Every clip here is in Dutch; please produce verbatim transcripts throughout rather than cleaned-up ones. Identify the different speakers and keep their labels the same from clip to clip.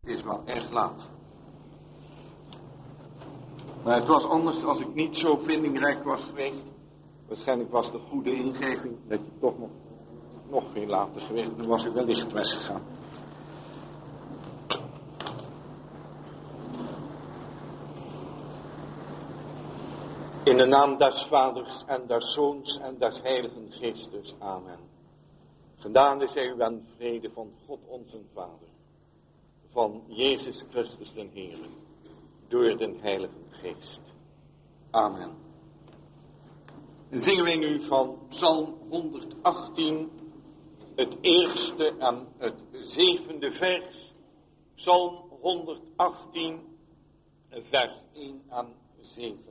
Speaker 1: Het is wel erg laat. Maar het was anders als ik niet zo vindingrijk was geweest. Waarschijnlijk was de goede ingeving dat je toch nog, nog veel later geweest. Dan was ik wellicht weggegaan. In de naam des Vaders en des Zoons en des Heiligen Geestes. Amen. Genade zij u en vrede van God onze Vader, van Jezus Christus den Heer, door den Heiligen Geest. Amen. Dan zingen wij nu van Psalm honderdachttien, het eerste en het zevende vers. Psalm honderdachttien, vers één en zeven.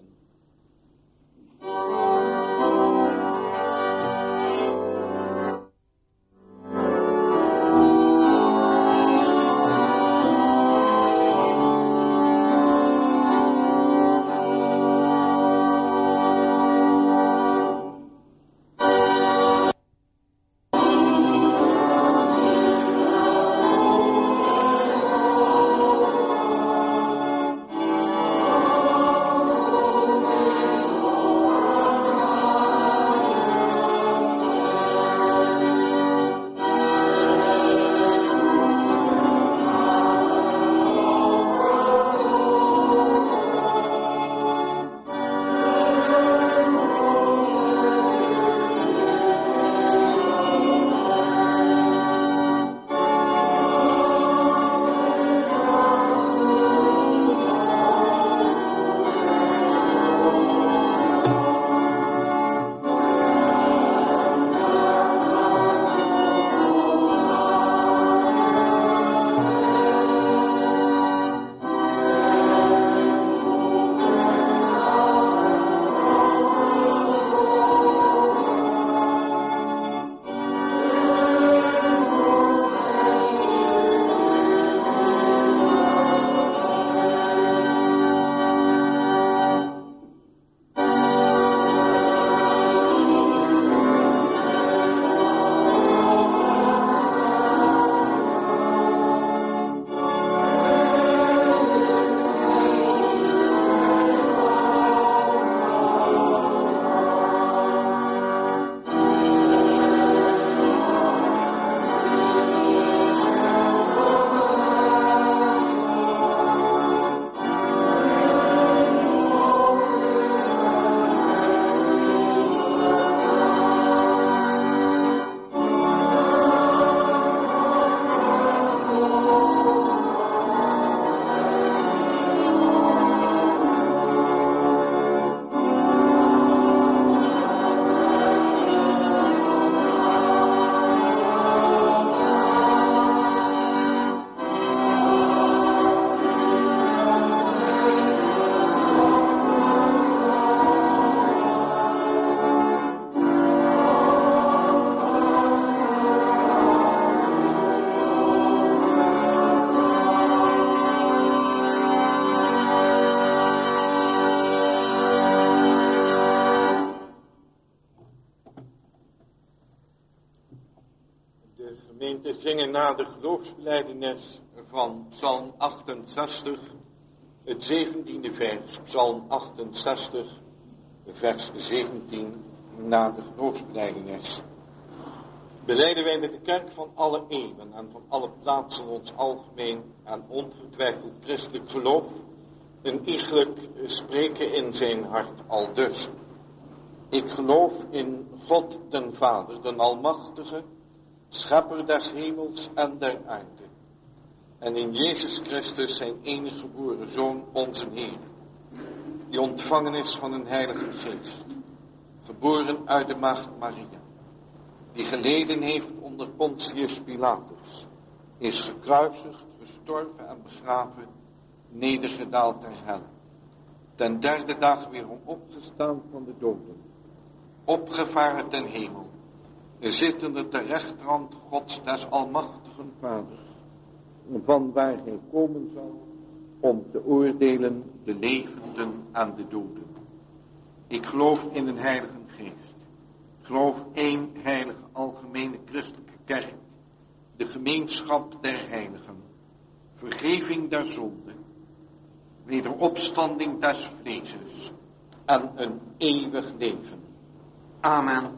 Speaker 1: Zingen na de geloofsbelijdenis van Psalm achtenzestig, het zeventiende vers, Psalm achtenzestig, vers zeventien, na de geloofsbelijdenis. Belijden wij met de kerk van alle eeuwen en van alle plaatsen ons algemeen en ongetwijfeld christelijk geloof, een iegelijk spreken in zijn hart aldus. Ik geloof in God den Vader, den Almachtige, Schepper des hemels en der aarde, en in Jezus Christus zijn enige geboren Zoon, onze Heer, die ontvangen is van een Heilige Geest, geboren uit de Maagd Maria, die geleden heeft onder Pontius Pilatus, is gekruisigd, gestorven en begraven, nedergedaald ter hel, ten derde dag weer om opgestaan van de doden, opgevaren ten hemel, zittende ter rechterhand Gods des almachtigen Vaders, van waar hij komen zal om te oordelen de levenden en de doden. Ik geloof in een heilige geest. Ik geloof één heilige algemene christelijke kerk, de gemeenschap der heiligen, vergeving der zonde, wederopstanding des vleeses en een eeuwig leven. Amen.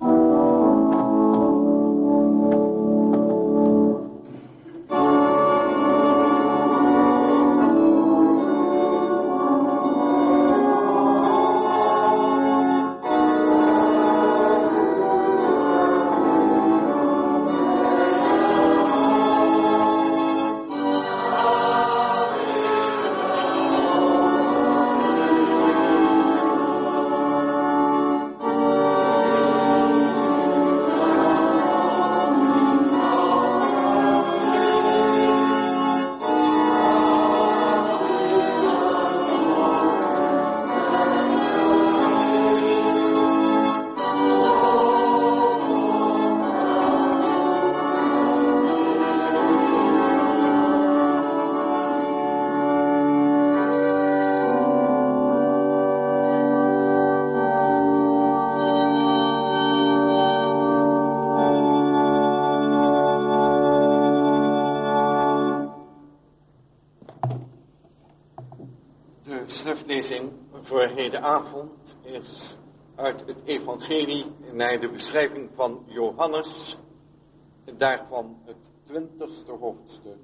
Speaker 1: Voor hedenavond is uit het evangelie naar de beschrijving van Johannes, daarvan het twintigste hoofdstuk.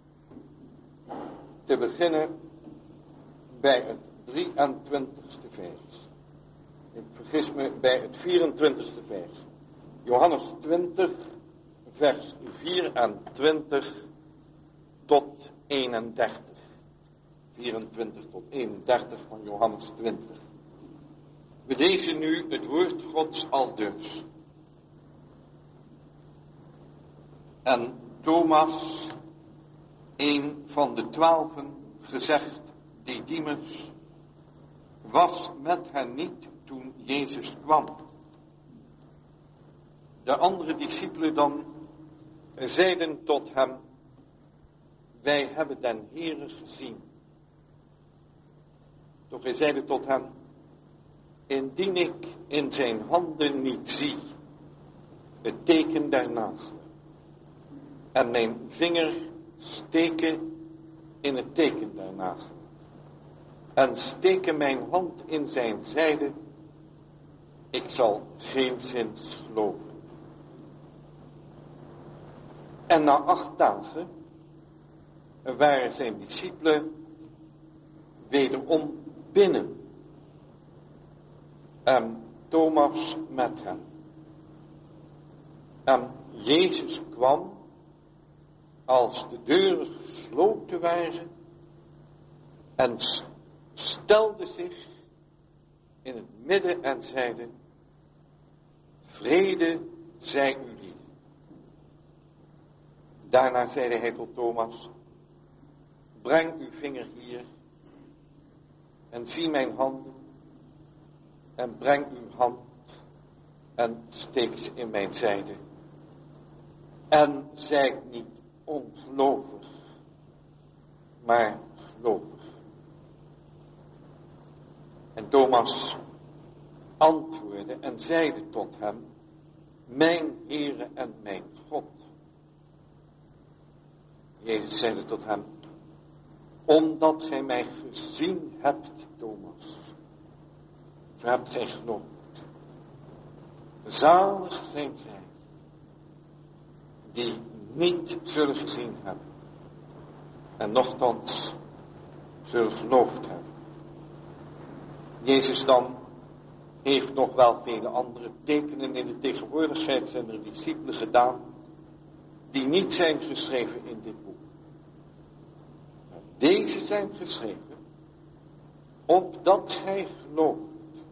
Speaker 1: Te beginnen bij het drieëntwintigste vers. Ik vergis me bij het vierentwintigste vers. Johannes twintig, vers vierentwintig tot eenendertig. vierentwintig tot eenendertig van Johannes twintig. We lezen nu het woord Gods aldus. En Thomas, een van de twaalfen, gezegd Didymus, was met hen niet toen Jezus kwam. De andere discipelen dan zeiden tot hem, wij hebben den Heere gezien. Doch hij zeide tot hem, indien ik in zijn handen niet zie het teken der naaste, en mijn vinger steken in het teken der naaste, en steken mijn hand in zijn zijde, ik zal geenszins geloven. En na acht dagen waren zijn discipelen wederom binnen. En Thomas met hen. En Jezus kwam, als de deuren gesloten waren, en stelde zich in het midden en zeide, vrede zij u lief. Daarna zeide hij tot Thomas, breng uw vinger hier en zie mijn handen en breng uw hand en steek ze in mijn zijde. En zij niet ongelovig, maar gelovig. En Thomas antwoordde en zeide tot hem, mijn Heere en mijn God. Jezus zeide tot hem, omdat gij mij gezien hebt, Thomas, zo hebt gij geloofd. Zalig zijn zij, die niet zullen gezien hebben, en nochtans zullen geloofd hebben. Jezus dan heeft nog wel vele andere tekenen in de tegenwoordigheid zijn er discipelen gedaan, die niet zijn geschreven in dit boek. Maar deze zijn geschreven, opdat gij gelooft,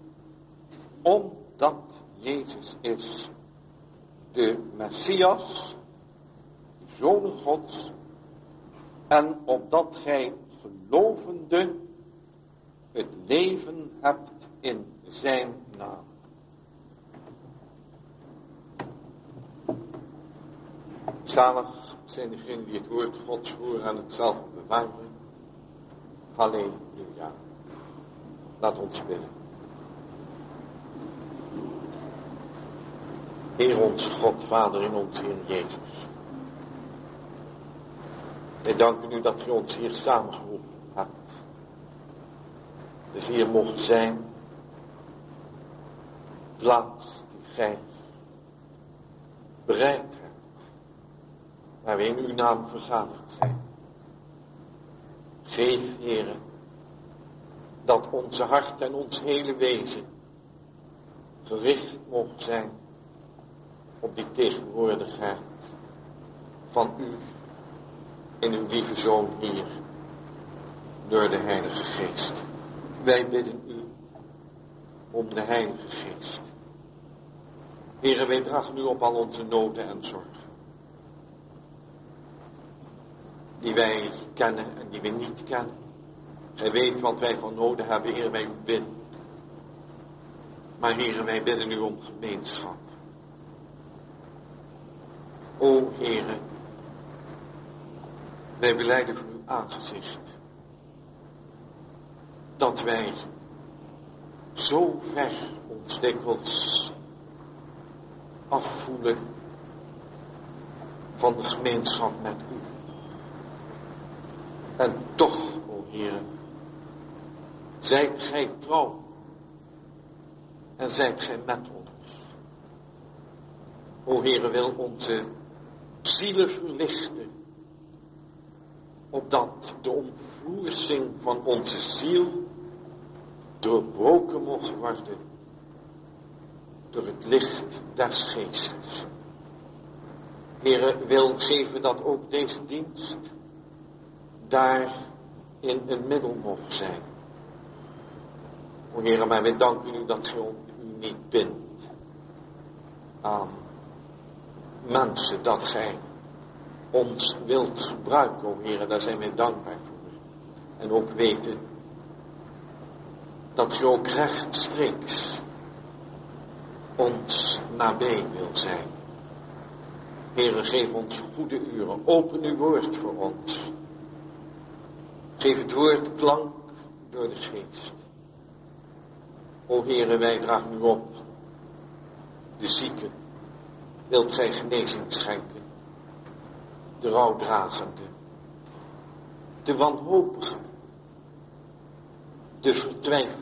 Speaker 1: omdat Jezus is de Messias, de Zoon Gods, en opdat gij gelovende het leven hebt in zijn naam. Zalig zijn degenen die het woord Gods horen en het zelf bewaren. Halleluja. Laat ons bidden. Heer onze God, Vader in ons Heer Jezus. Wij danken u dat u ons hier samengeroepen hebt. Dat we hier mogen zijn. Plaats die gij bereid hebt. Waar we in uw naam vergaderd zijn. Geef, Heere, dat onze hart en ons hele wezen gericht mogen zijn op die tegenwoordigheid van u en uw lieve Zoon hier door de Heilige Geest. Wij bidden u om de Heilige Geest. Heere, wij dragen u op al onze noden en zorgen. Die wij kennen en die we niet kennen. Gij weet wat wij van noden hebben, Heer, wij u bidden. Maar Heere, wij bidden u om gemeenschap. O Heere, wij belijden voor uw aangezicht. Dat wij zo ver ons dikwijls afvoelen van de gemeenschap met u. En toch, o Heere, zijt gij trouw en zijt gij met ons. O Heere, wil onze zielen verlichten, opdat de omvloersing van onze ziel doorbroken mocht worden door het licht des Geestes. Heere, wil geven dat ook deze dienst daar in een middel mocht zijn. O Heere, maar wij danken u dat gij u niet bindt aan mensen, dat gij ons wilt gebruiken, o Heere, daar zijn wij dankbaar voor. En ook weten dat gij ook rechtstreeks ons nabij wil zijn. Heere, geef ons goede uren, open uw woord voor ons. Geef het woord klank door de Geest. O Heere, wij dragen u op. De zieken, wilt gij genezing schenken. De rouwdragende. De wanhopige. De vertwijfelende.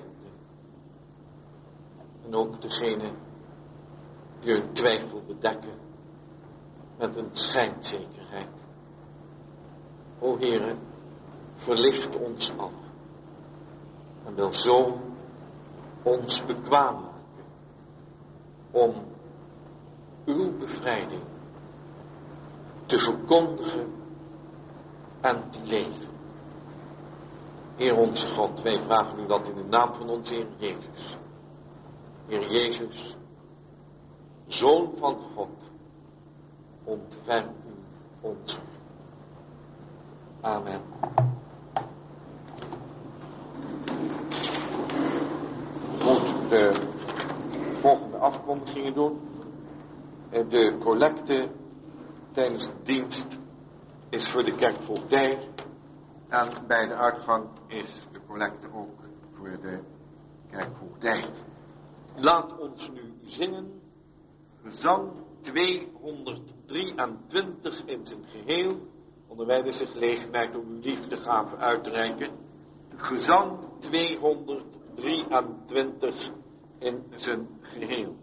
Speaker 1: En ook degene die hun twijfel bedekken met een schijnzekerheid. O Heere, verlicht ons allen. En wil zo ons bekwaam maken om uw bevrijding te verkondigen en te leven. Heer onze God, wij vragen u dat in de naam van onze Heer Jezus. Heer Jezus, Zoon van God, ontferm u ons. Amen. Goed, de volgende afkondigingen doen. De collecte tijdens de dienst is voor de kerkvoogdij. En bij de uitgang is de collecte ook voor de kerkvoogdij. Laat ons nu zingen. Gezang tweehonderddrieëntwintig in zijn geheel. Onder wij dus de gelegenheid om uw liefdegave uit te reiken. Gezang tweehonderddrieëntwintig in zijn geheel.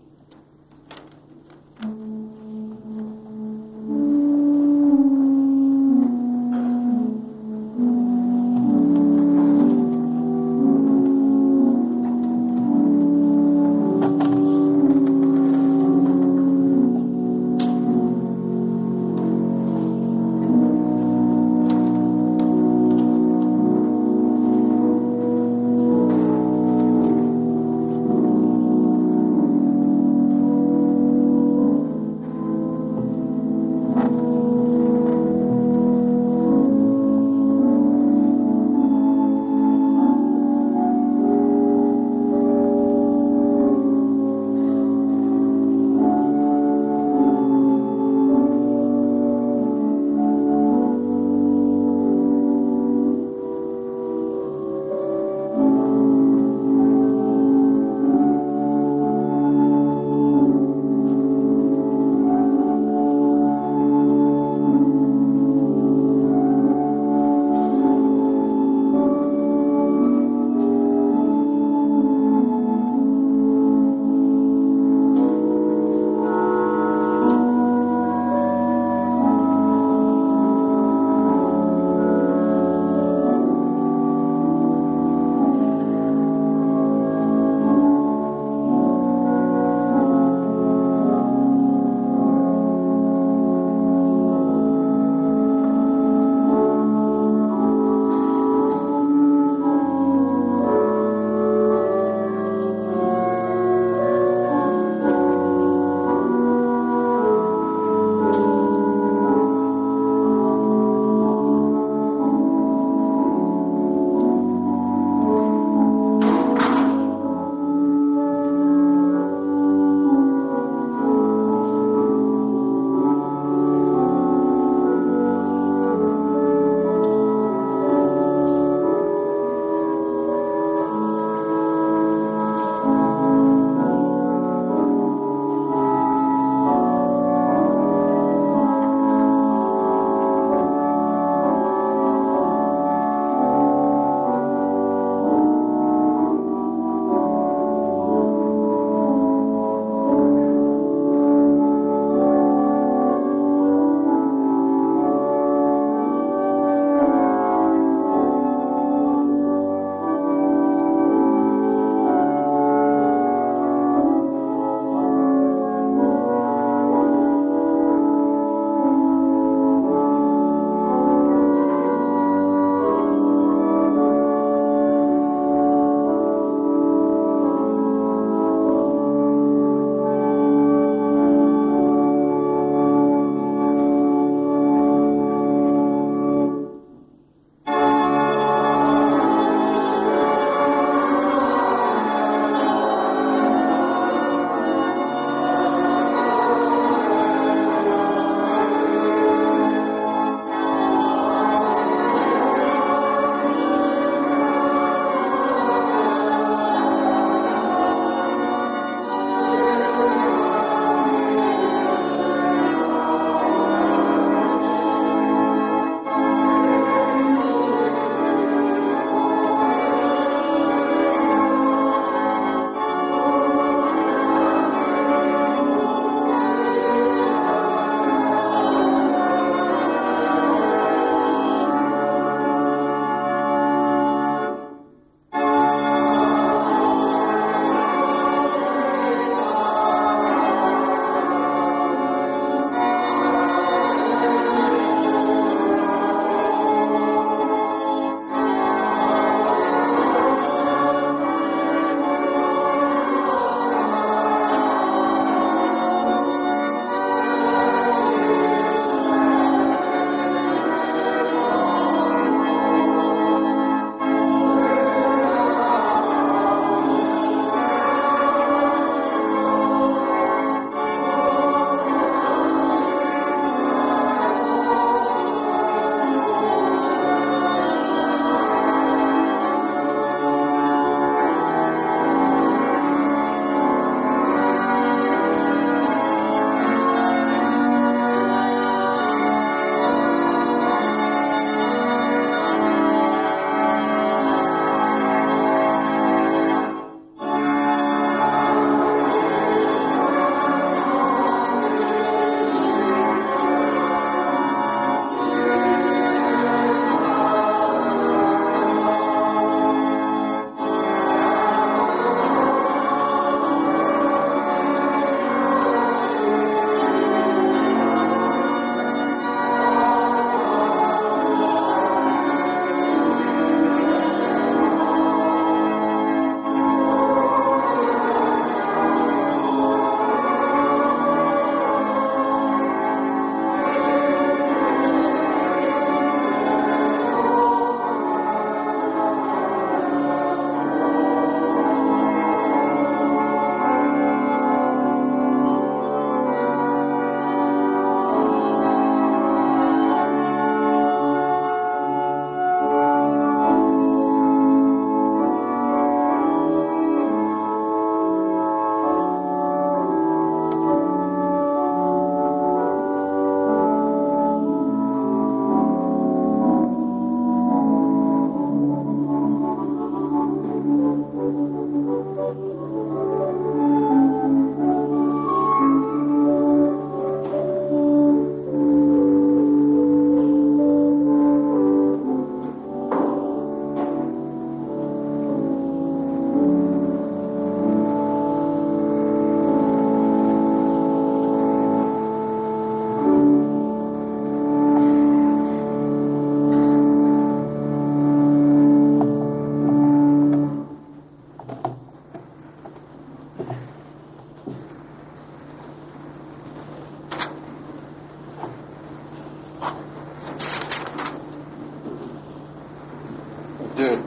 Speaker 2: Thank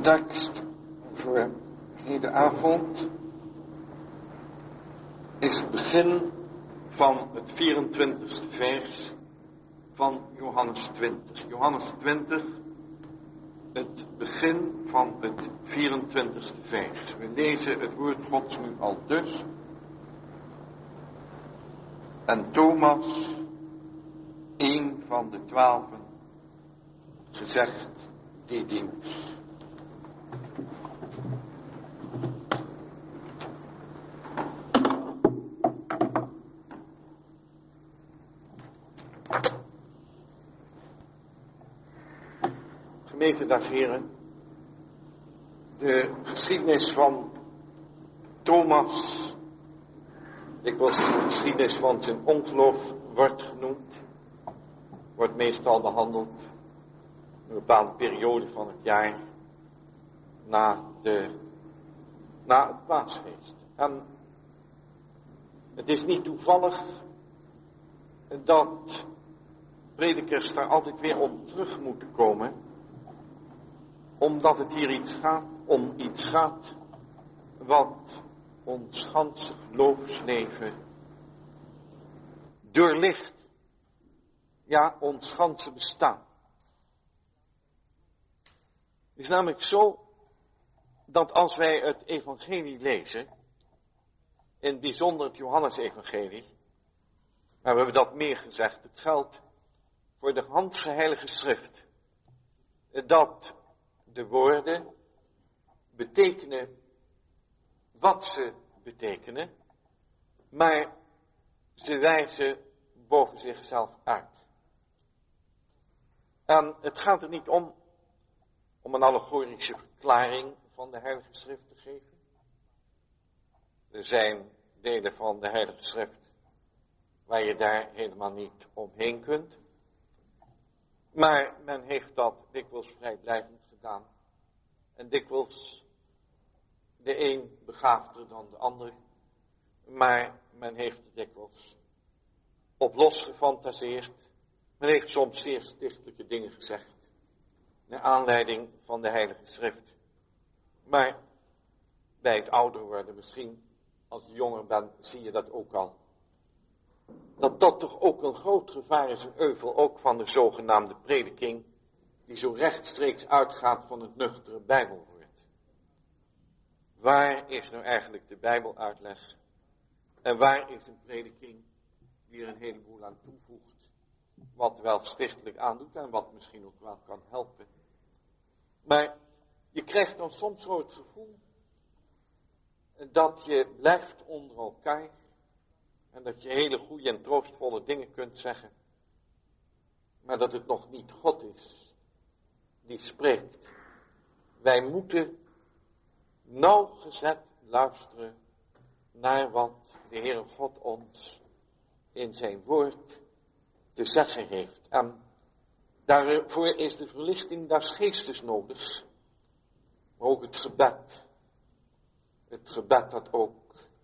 Speaker 1: tekst voor hedenavond is het begin van het vierentwintigste vers van Johannes twintig. Johannes twintig, het begin van het vierentwintigste vers. We lezen het woord Gods nu al dus. En Thomas, een van de twaalfen, gezegd Didymus. Gemeente des Heren, de geschiedenis van Thomas, dikwijls de geschiedenis van zijn ongeloof wordt genoemd, wordt meestal behandeld in een bepaalde periode van het jaar na, de, na het paasfeest. En het is niet toevallig dat predikers daar altijd weer op terug moeten komen, omdat het hier iets gaat, om iets gaat wat ons ganse geloofsleven doorlicht. Ja, ons ganse bestaan. Het is namelijk zo dat als wij het evangelie lezen, in het bijzonder het Johannes-evangelie, maar we hebben dat meer gezegd, het geldt voor de ganse heilige schrift, dat de woorden betekenen wat ze betekenen, maar ze wijzen boven zichzelf uit. En het gaat er niet om, om een allegorische verklaring van de Heilige Schrift te geven. Er zijn delen van de Heilige Schrift waar je daar helemaal niet omheen kunt. Maar men heeft dat dikwijls vrijblijvend gedaan. En dikwijls de een begaafder dan de ander. Maar men heeft er dikwijls op los gefantaseerd. Men heeft soms zeer stichtelijke dingen gezegd. Naar aanleiding van de Heilige Schrift. Maar bij het ouder worden, misschien als je jonger bent, zie je dat ook al. Dat dat toch ook een groot gevaar is, een euvel, ook van de zogenaamde prediking, die zo rechtstreeks uitgaat van het nuchtere Bijbelwoord. Waar is nou eigenlijk de Bijbeluitleg? En waar is een prediking die er een heleboel aan toevoegt, wat wel stichtelijk aandoet en wat misschien ook wel kan helpen. Maar je krijgt dan soms zo het gevoel dat je blijft onder elkaar en dat je hele goede en troostvolle dingen kunt zeggen, maar dat het nog niet God is die spreekt. Wij moeten nauwgezet luisteren naar wat de Heere God ons in zijn woord te zeggen heeft. En daarvoor is de verlichting des geestes nodig, maar ook het gebed. Het gebed dat ook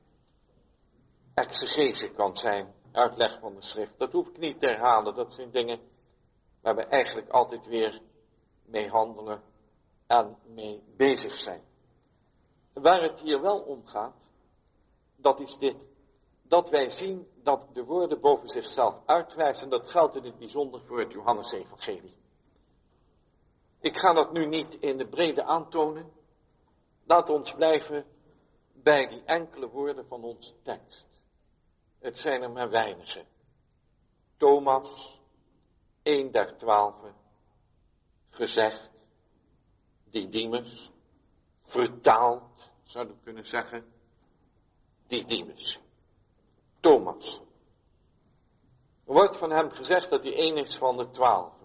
Speaker 1: exegese kan zijn, uitleg van de schrift. Dat hoef ik niet te herhalen, dat zijn dingen waar we eigenlijk altijd weer mee handelen en mee bezig zijn. Waar het hier wel om gaat, dat is dit, dat wij zien dat de woorden boven zichzelf uitwijzen, dat geldt in het bijzonder voor het Johannes-evangelie. Ik ga dat nu niet in de brede aantonen, laat ons blijven bij die enkele woorden van onze tekst. Het zijn er maar weinige. Thomas, een der twaalfen, gezegd, Didymus, vertaald, zouden we kunnen zeggen, Didymus. Thomas. Er wordt van hem gezegd dat hij een is van de twaalfen.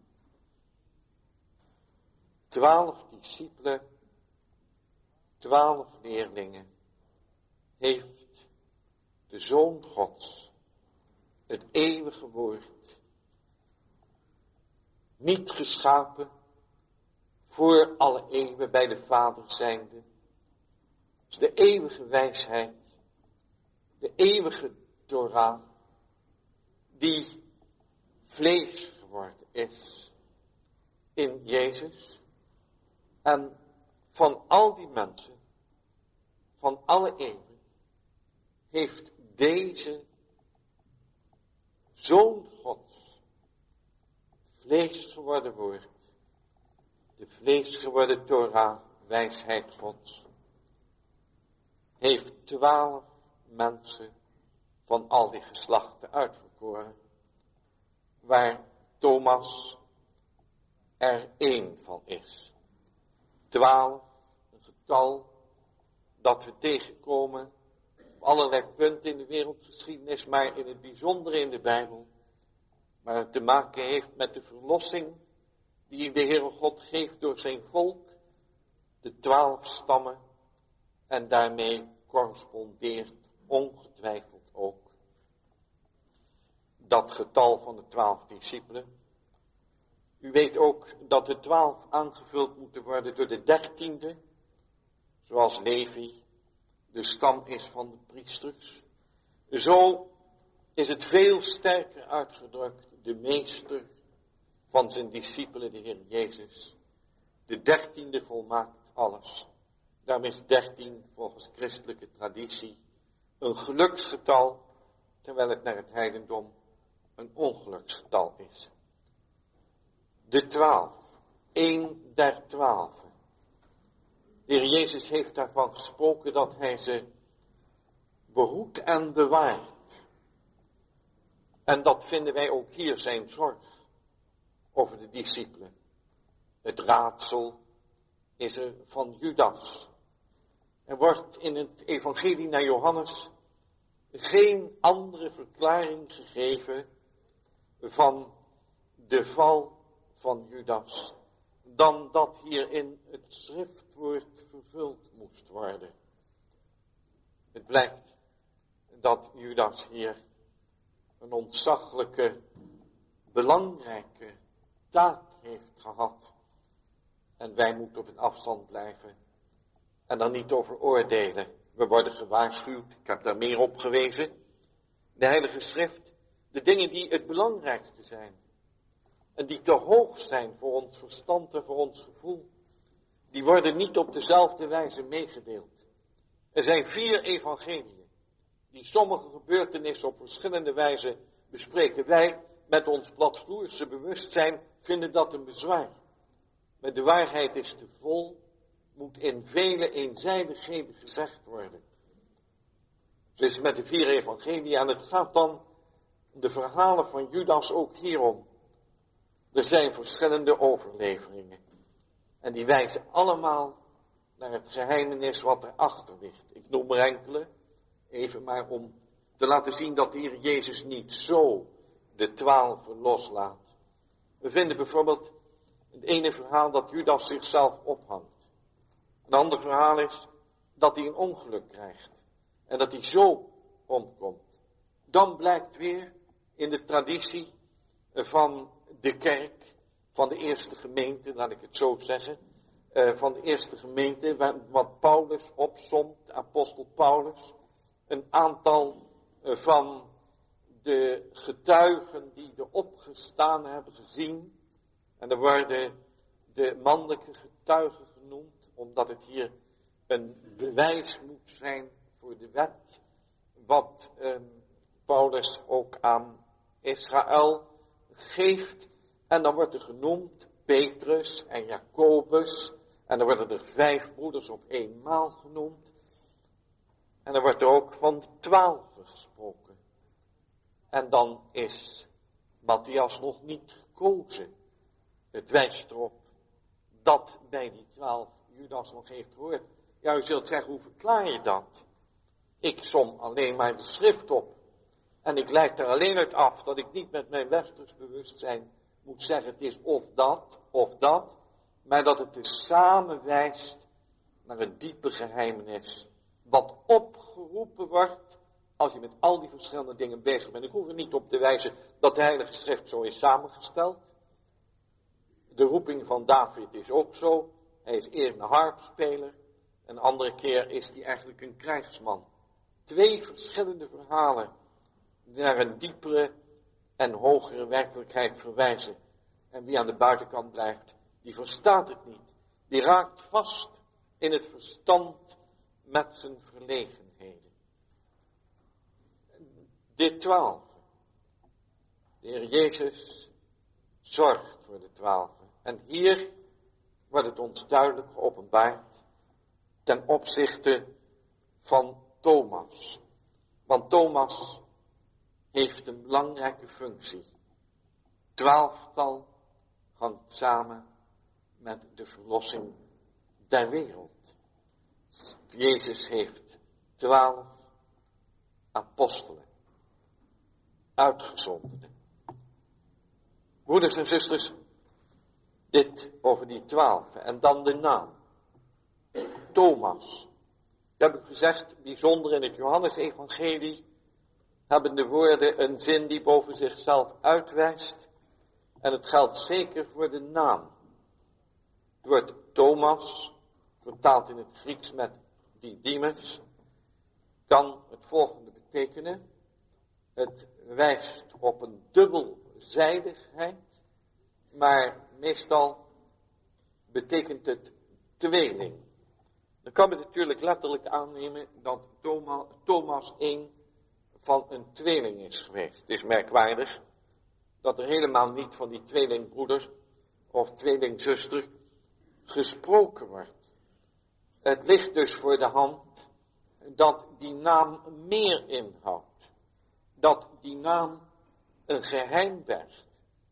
Speaker 1: Twaalf discipelen, twaalf leerlingen, heeft de Zoon Gods, het eeuwige woord, niet geschapen voor alle eeuwen bij de Vader zijnde. Dus de eeuwige wijsheid, de eeuwige Torah, die vlees geworden is in Jezus en van al die mensen, van alle eeuwen, heeft deze Zoon Gods, vlees geworden woord, de vlees geworden Torah, wijsheid Gods, heeft twaalf mensen van al die geslachten uitverkoren, waar Thomas er één van is. Twaalf, een getal dat we tegenkomen op allerlei punten in de wereldgeschiedenis, maar in het bijzonder in de Bijbel, waar het te maken heeft met de verlossing die de Heere God geeft door zijn volk, de twaalf stammen, en daarmee correspondeert ongetwijfeld ook dat getal van de twaalf discipelen. U weet ook dat de twaalf aangevuld moeten worden door de dertiende, zoals Levi de stam is van de priesters. Zo is het veel sterker uitgedrukt, de meester van zijn discipelen, de Heer Jezus. De dertiende volmaakt alles. Daarom is dertien volgens christelijke traditie een geluksgetal, terwijl het naar het heidendom een ongeluksgetal is. De twaalf, één der twaalf. De Heer Jezus heeft daarvan gesproken dat hij ze behoedt en bewaart. En dat vinden wij ook hier zijn zorg over de discipelen. Het raadsel is er van Judas. Er wordt in het evangelie naar Johannes geen andere verklaring gegeven van de val van Judas, dan dat hierin het schriftwoord vervuld moest worden. Het blijkt dat Judas hier een ontzaglijke, belangrijke taak heeft gehad. En wij moeten op een afstand blijven en dan niet over oordelen. We worden gewaarschuwd, ik heb daar meer op gewezen. De Heilige Schrift, de dingen die het belangrijkste zijn en die te hoog zijn voor ons verstand en voor ons gevoel, die worden niet op dezelfde wijze meegedeeld. Er zijn vier evangeliën die sommige gebeurtenissen op verschillende wijzen bespreken. Wij met ons platvloerse bewustzijn vinden dat een bezwaar. Maar de waarheid is te vol, moet in vele eenzijdigheden gezegd worden. Zo is het met de vier evangelie en het gaat dan de verhalen van Judas ook hierom. Er zijn verschillende overleveringen. En die wijzen allemaal naar het geheimenis wat erachter ligt. Ik noem er enkele, even maar om te laten zien dat de Heer Jezus niet zo de twaalf loslaat. We vinden bijvoorbeeld het ene verhaal dat Judas zichzelf ophangt. Een ander verhaal is dat hij een ongeluk krijgt. En dat hij zo omkomt. Dan blijkt weer in de traditie van de kerk, van de eerste gemeente, laat ik het zo zeggen, uh, van de eerste gemeente, wat Paulus opsomt, de apostel Paulus, een aantal uh, van de getuigen die de opgestaan hebben gezien, en er worden de mannelijke getuigen genoemd, omdat het hier een bewijs moet zijn voor de wet, wat uh, Paulus ook aan Israël geeft. En dan wordt er genoemd Petrus en Jacobus. En dan worden er vijf broeders op eenmaal genoemd. En dan wordt er ook van twaalf gesproken. En dan is Matthias nog niet gekozen. Het wijst erop dat bij die twaalf Judas nog heeft gehoord. Ja, u zult zeggen, hoe verklaar je dat? Ik som alleen maar de schrift op. En ik leid er alleen uit af dat ik niet met mijn westers bewustzijn moet zeggen, het is of dat, of dat, maar dat het dus samenwijst naar een diepe geheimenis, wat opgeroepen wordt als je met al die verschillende dingen bezig bent. Ik hoef er niet op te wijzen dat de Heilige Schrift zo is samengesteld. De roeping van David is ook zo. Hij is eerst een harpspeler, een andere keer is hij eigenlijk een krijgsman. Twee verschillende verhalen die naar een diepere en hogere werkelijkheid verwijzen. En wie aan de buitenkant blijft, die verstaat het niet. Die raakt vast in het verstand met zijn verlegenheden. De twaalf. De Heer Jezus zorgt voor de twaalf. En hier wordt het ons duidelijk geopenbaard ten opzichte van Thomas. Want Thomas heeft een belangrijke functie. Twaalftal hangt samen met de verlossing der wereld. Jezus heeft twaalf apostelen uitgezonden. Broeders en zusters, dit over die twaalf. En dan de naam. Thomas. Dat heb ik gezegd, bijzonder in het Johannesevangelie hebben de woorden een zin die boven zichzelf uitwijst. En het geldt zeker voor de naam. Het woord Thomas, vertaald in het Grieks met Didymus, kan het volgende betekenen. Het wijst op een dubbelzijdigheid, maar meestal betekent het tweeling. Dan kan men natuurlijk letterlijk aannemen dat Thomas, Thomas een van een tweeling is geweest. Het is merkwaardig dat er helemaal niet van die tweelingbroeder of tweelingzuster gesproken wordt. Het ligt dus voor de hand dat die naam meer inhoudt. Dat die naam een geheim bergt.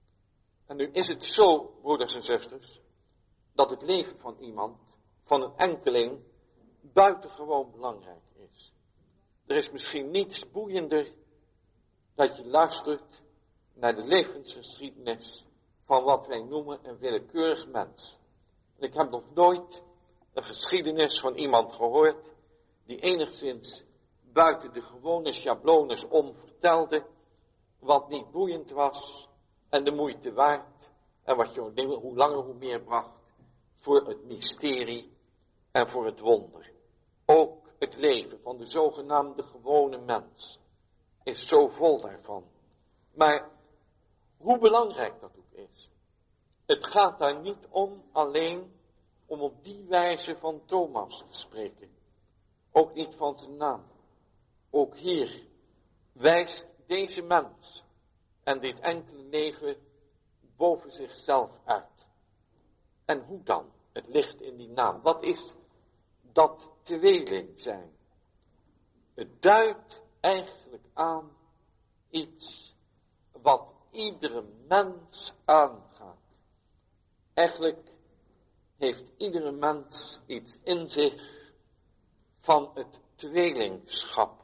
Speaker 1: En nu is het zo, broeders en zusters, dat het leven van iemand, van een enkeling, buitengewoon belangrijk is. Er is misschien niets boeiender dat je luistert naar de levensgeschiedenis van wat wij noemen een willekeurig mens. En ik heb nog nooit een geschiedenis van iemand gehoord die enigszins buiten de gewone schablones om vertelde wat niet boeiend was en de moeite waard en wat je hoe langer hoe meer bracht voor het mysterie en voor het wonder. Ook het leven van de zogenaamde gewone mens is zo vol daarvan. Maar hoe belangrijk dat ook is, het gaat daar niet om alleen om op die wijze van Thomas te spreken. Ook niet van zijn naam. Ook hier wijst deze mens en dit enkele leven boven zichzelf uit. En hoe dan? Het ligt in die naam. Wat is dat tweeling zijn? Het duidt eigenlijk aan iets wat iedere mens aangaat. Eigenlijk heeft iedere mens iets in zich van het tweelingschap.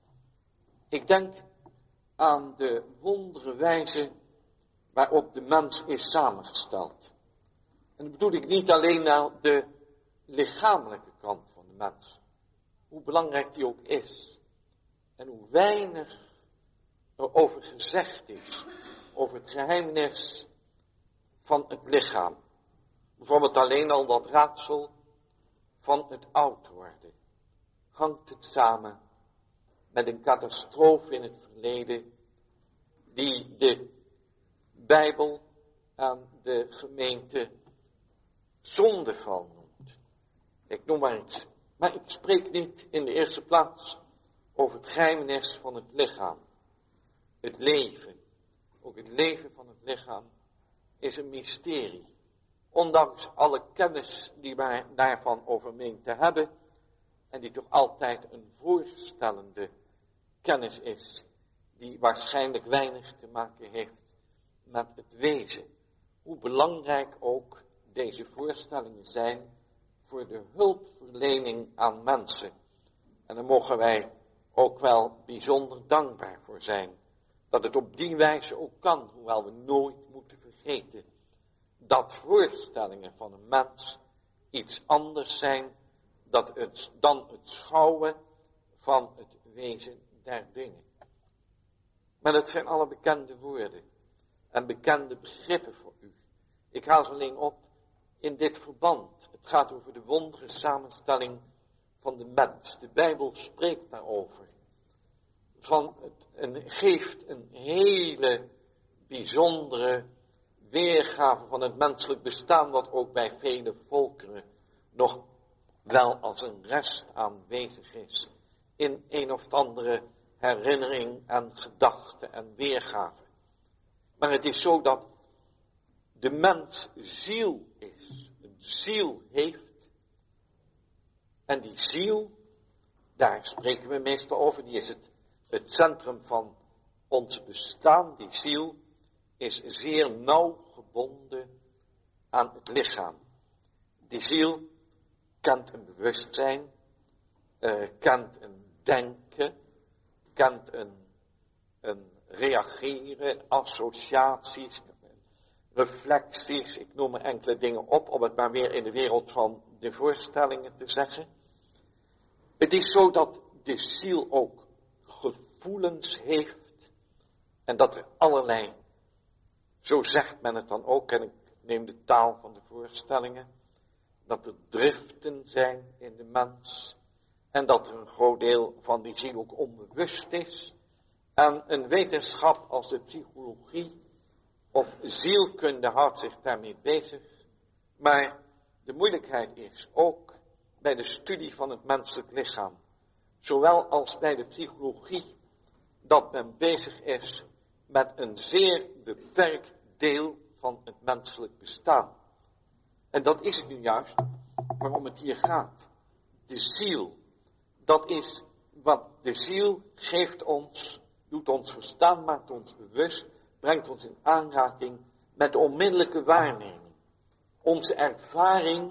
Speaker 1: Ik denk aan de wondere wijze waarop de mens is samengesteld. En dan bedoel ik niet alleen naar de lichamelijke kant van de mens. Hoe belangrijk die ook is. En hoe weinig er over gezegd is. Over het geheimnis van het lichaam. Bijvoorbeeld alleen al dat raadsel van het oud worden. Hangt het samen met een catastrofe in het verleden die de Bijbel aan de gemeente zondeval noemt. Ik noem maar iets. Maar ik spreek niet in de eerste plaats over het geheimnis van het lichaam. Het leven, ook het leven van het lichaam, is een mysterie. Ondanks alle kennis die wij daarvan over meent te hebben, en die toch altijd een voorstellende kennis is, die waarschijnlijk weinig te maken heeft met het wezen. Hoe belangrijk ook deze voorstellingen zijn voor de hulpverlening aan mensen. En daar mogen wij ook wel bijzonder dankbaar voor zijn. Dat het op die wijze ook kan, hoewel we nooit moeten vergeten dat voorstellingen van een mens iets anders zijn dat het, dan het schouwen van het wezen der dingen. Maar dat zijn alle bekende woorden en bekende begrippen voor u. Ik haal ze alleen op in dit verband. Het gaat over de wondere samenstelling van de mens. De Bijbel spreekt daarover. Van het, en geeft een hele bijzondere weergave van het menselijk bestaan, wat ook bij vele volkeren nog wel als een rest aanwezig is in een of andere herinnering en gedachte en weergave. Maar het is zo dat de mens ziel is, een ziel heeft. En die ziel, daar spreken we meestal over, die is het, het centrum van ons bestaan. Die ziel is zeer nauw gebonden aan het lichaam. Die ziel kent een bewustzijn, uh, kent een denken, kent een, een reageren, associaties, reflecties. Ik noem er enkele dingen op, om het maar weer in de wereld van de voorstellingen te zeggen. Het is zo dat de ziel ook gevoelens heeft en dat er allerlei, zo zegt men het dan ook, en ik neem de taal van de voorstellingen, dat er driften zijn in de mens en dat er een groot deel van die ziel ook onbewust is. En een wetenschap als de psychologie of zielkunde houdt zich daarmee bezig. Maar de moeilijkheid is ook bij de studie van het menselijk lichaam, zowel als bij de psychologie, dat men bezig is met een zeer beperkt deel van het menselijk bestaan. En dat is het nu juist waarom het hier gaat. De ziel, dat is wat de ziel geeft ons, doet ons verstaan, maakt ons bewust, brengt ons in aanraking met de onmiddellijke waarneming. Onze ervaring,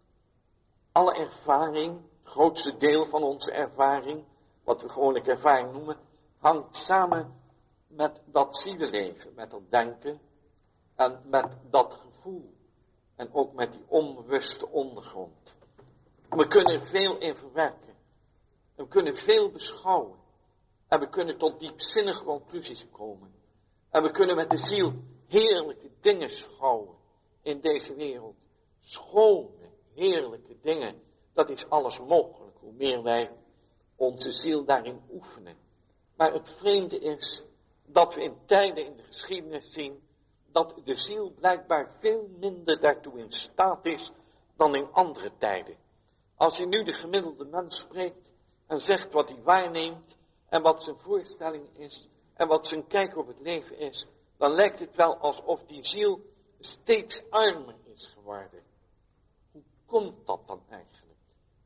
Speaker 1: alle ervaring, het grootste deel van onze ervaring, wat we gewoonlijk ervaring noemen, hangt samen met dat zielenleven, met dat denken en met dat gevoel. En ook met die onbewuste ondergrond. We kunnen er veel in verwerken. En we kunnen veel beschouwen. En we kunnen tot diepzinnige conclusies komen. En we kunnen met de ziel heerlijke dingen schouwen in deze wereld. Schone, heerlijke dingen. Dat is alles mogelijk, hoe meer wij onze ziel daarin oefenen. Maar het vreemde is dat we in tijden in de geschiedenis zien dat de ziel blijkbaar veel minder daartoe in staat is dan in andere tijden. Als je nu de gemiddelde mens spreekt en zegt wat hij waarneemt en wat zijn voorstelling is en wat zijn kijk op het leven is, dan lijkt het wel alsof die ziel steeds armer is geworden. Hoe komt dat dan eigenlijk?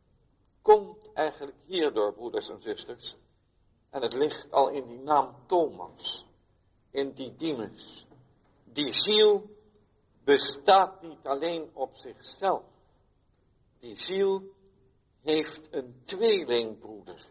Speaker 1: Komt eigenlijk hierdoor, broeders en zusters, en het ligt al in die naam Thomas, in Didymus. Die ziel bestaat niet alleen op zichzelf. Die ziel heeft een tweelingbroeder.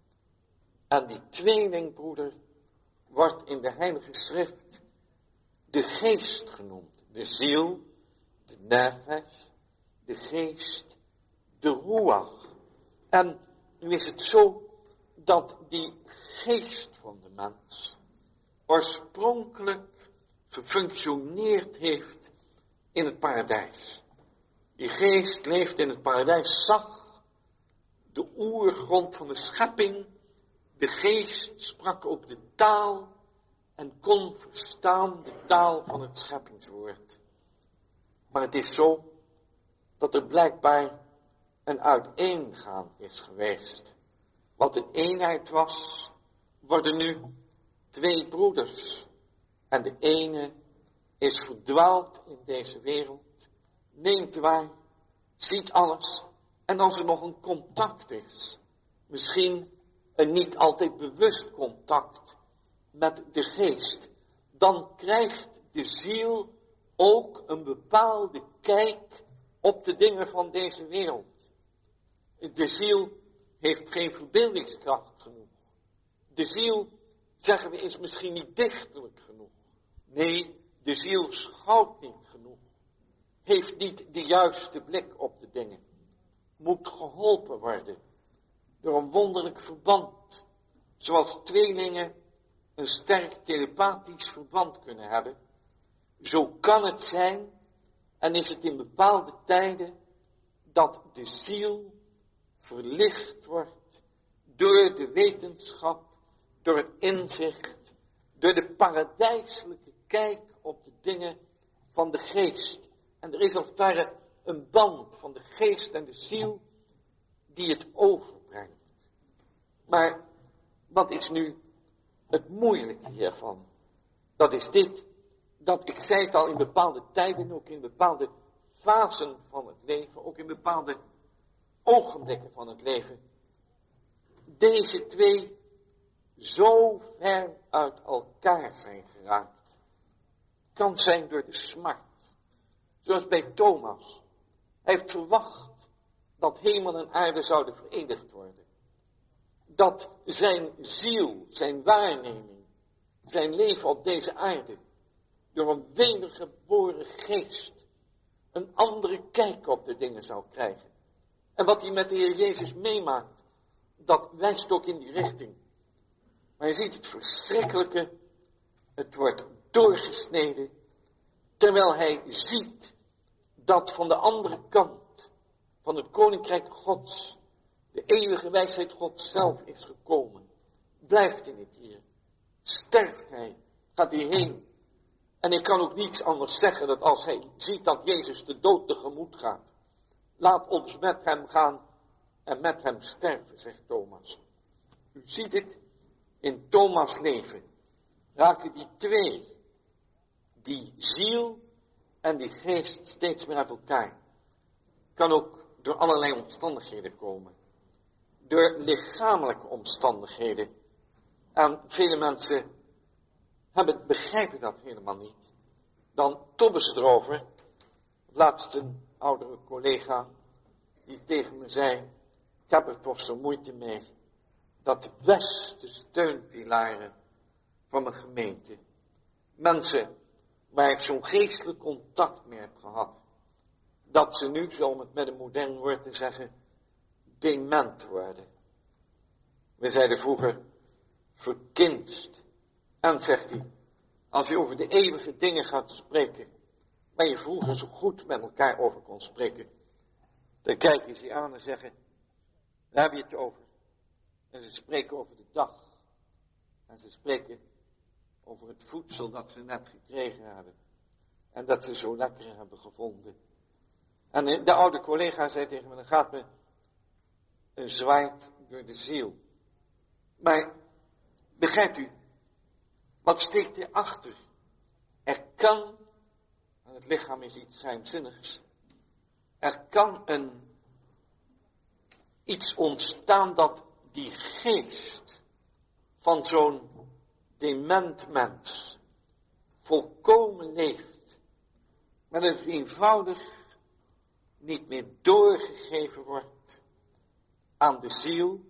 Speaker 1: En die tweelingbroeder wordt in de Heilige Schrift de geest genoemd. De ziel, de nefesh, de geest, de ruach. En nu is het zo dat die geest van de mens oorspronkelijk gefunctioneerd heeft in het paradijs. Die geest leeft in het paradijs, zag de oergrond van de schepping. De geest sprak ook de taal en kon verstaan de taal van het scheppingswoord. Maar het is zo dat er blijkbaar een uiteengaan is geweest. Wat een eenheid was, worden nu twee broeders. En de ene is verdwaald in deze wereld, neemt waar, ziet alles. En als er nog een contact is, misschien een niet altijd bewust contact met de geest, dan krijgt de ziel ook een bepaalde kijk op de dingen van deze wereld. De ziel heeft geen verbeeldingskracht genoeg. De ziel, zeggen we, is misschien niet dichterlijk genoeg. Nee, de ziel schouwt niet genoeg. Heeft niet de juiste blik op de dingen. Moet geholpen worden door een wonderlijk verband. Zoals tweelingen een sterk telepathisch verband kunnen hebben. Zo kan het zijn en is het in bepaalde tijden dat de ziel verlicht wordt door de wetenschap, door het inzicht, door de paradijselijke kijk op de dingen van de geest. En er is als het ware een band van de geest en de ziel
Speaker 2: die het overbrengt. Maar wat is nu het moeilijke hiervan? Dat is dit, dat ik zei het al, in bepaalde tijden, ook in bepaalde fasen van het leven, ook in bepaalde ogenblikken van het leven, deze twee zo ver uit elkaar zijn geraakt. Kan zijn door de smart. Zoals bij Thomas. Hij heeft verwacht dat hemel en aarde zouden verenigd worden. Dat zijn ziel, zijn waarneming, zijn leven op deze aarde, door een wedergeboren geest, een andere kijk op de dingen zou krijgen. En wat hij met de Heer Jezus meemaakt, dat wijst ook in die richting. Maar je ziet het verschrikkelijke, het wordt doorgesneden, terwijl hij ziet dat van de andere kant van het koninkrijk Gods, de eeuwige wijsheid Gods zelf is gekomen. Blijft hij niet hier? Sterft hij? Gaat hij heen? En ik kan ook niets anders zeggen dan als hij ziet dat Jezus de dood tegemoet gaat. Laat ons met hem gaan en met hem sterven, zegt Thomas. U ziet het, in Thomas' leven raken die twee, die ziel en die geest, steeds meer uit elkaar. Kan ook door allerlei omstandigheden komen. Door lichamelijke omstandigheden. En vele mensen hebben, begrijpen dat helemaal niet. Dan tobben ze erover. Laatst een oudere collega die tegen me zei, ik heb er toch zo moeite mee, dat de beste steunpilaren van mijn gemeente, mensen waar ik zo'n geestelijk contact mee heb gehad, dat ze nu, zo om het met een modern woord te zeggen, dement worden. We zeiden vroeger, verkindst. En zegt hij, als je over de eeuwige dingen gaat spreken, waar je vroeger zo goed met elkaar over kon spreken, dan kijken ze je aan en zeggen, daar heb je het over. En ze spreken over de dag. En ze spreken over het voedsel dat ze net gekregen hebben. En dat ze zo lekker hebben gevonden. En de oude collega zei tegen me, dan gaat me een zwaard door de ziel. Maar, begrijpt u, wat steekt erachter? Er kan, en het lichaam is iets geheimzinnigs, er kan een, iets ontstaan dat die geest van zo'n dement mens volkomen leeft, maar dat het eenvoudig niet meer doorgegeven wordt aan de ziel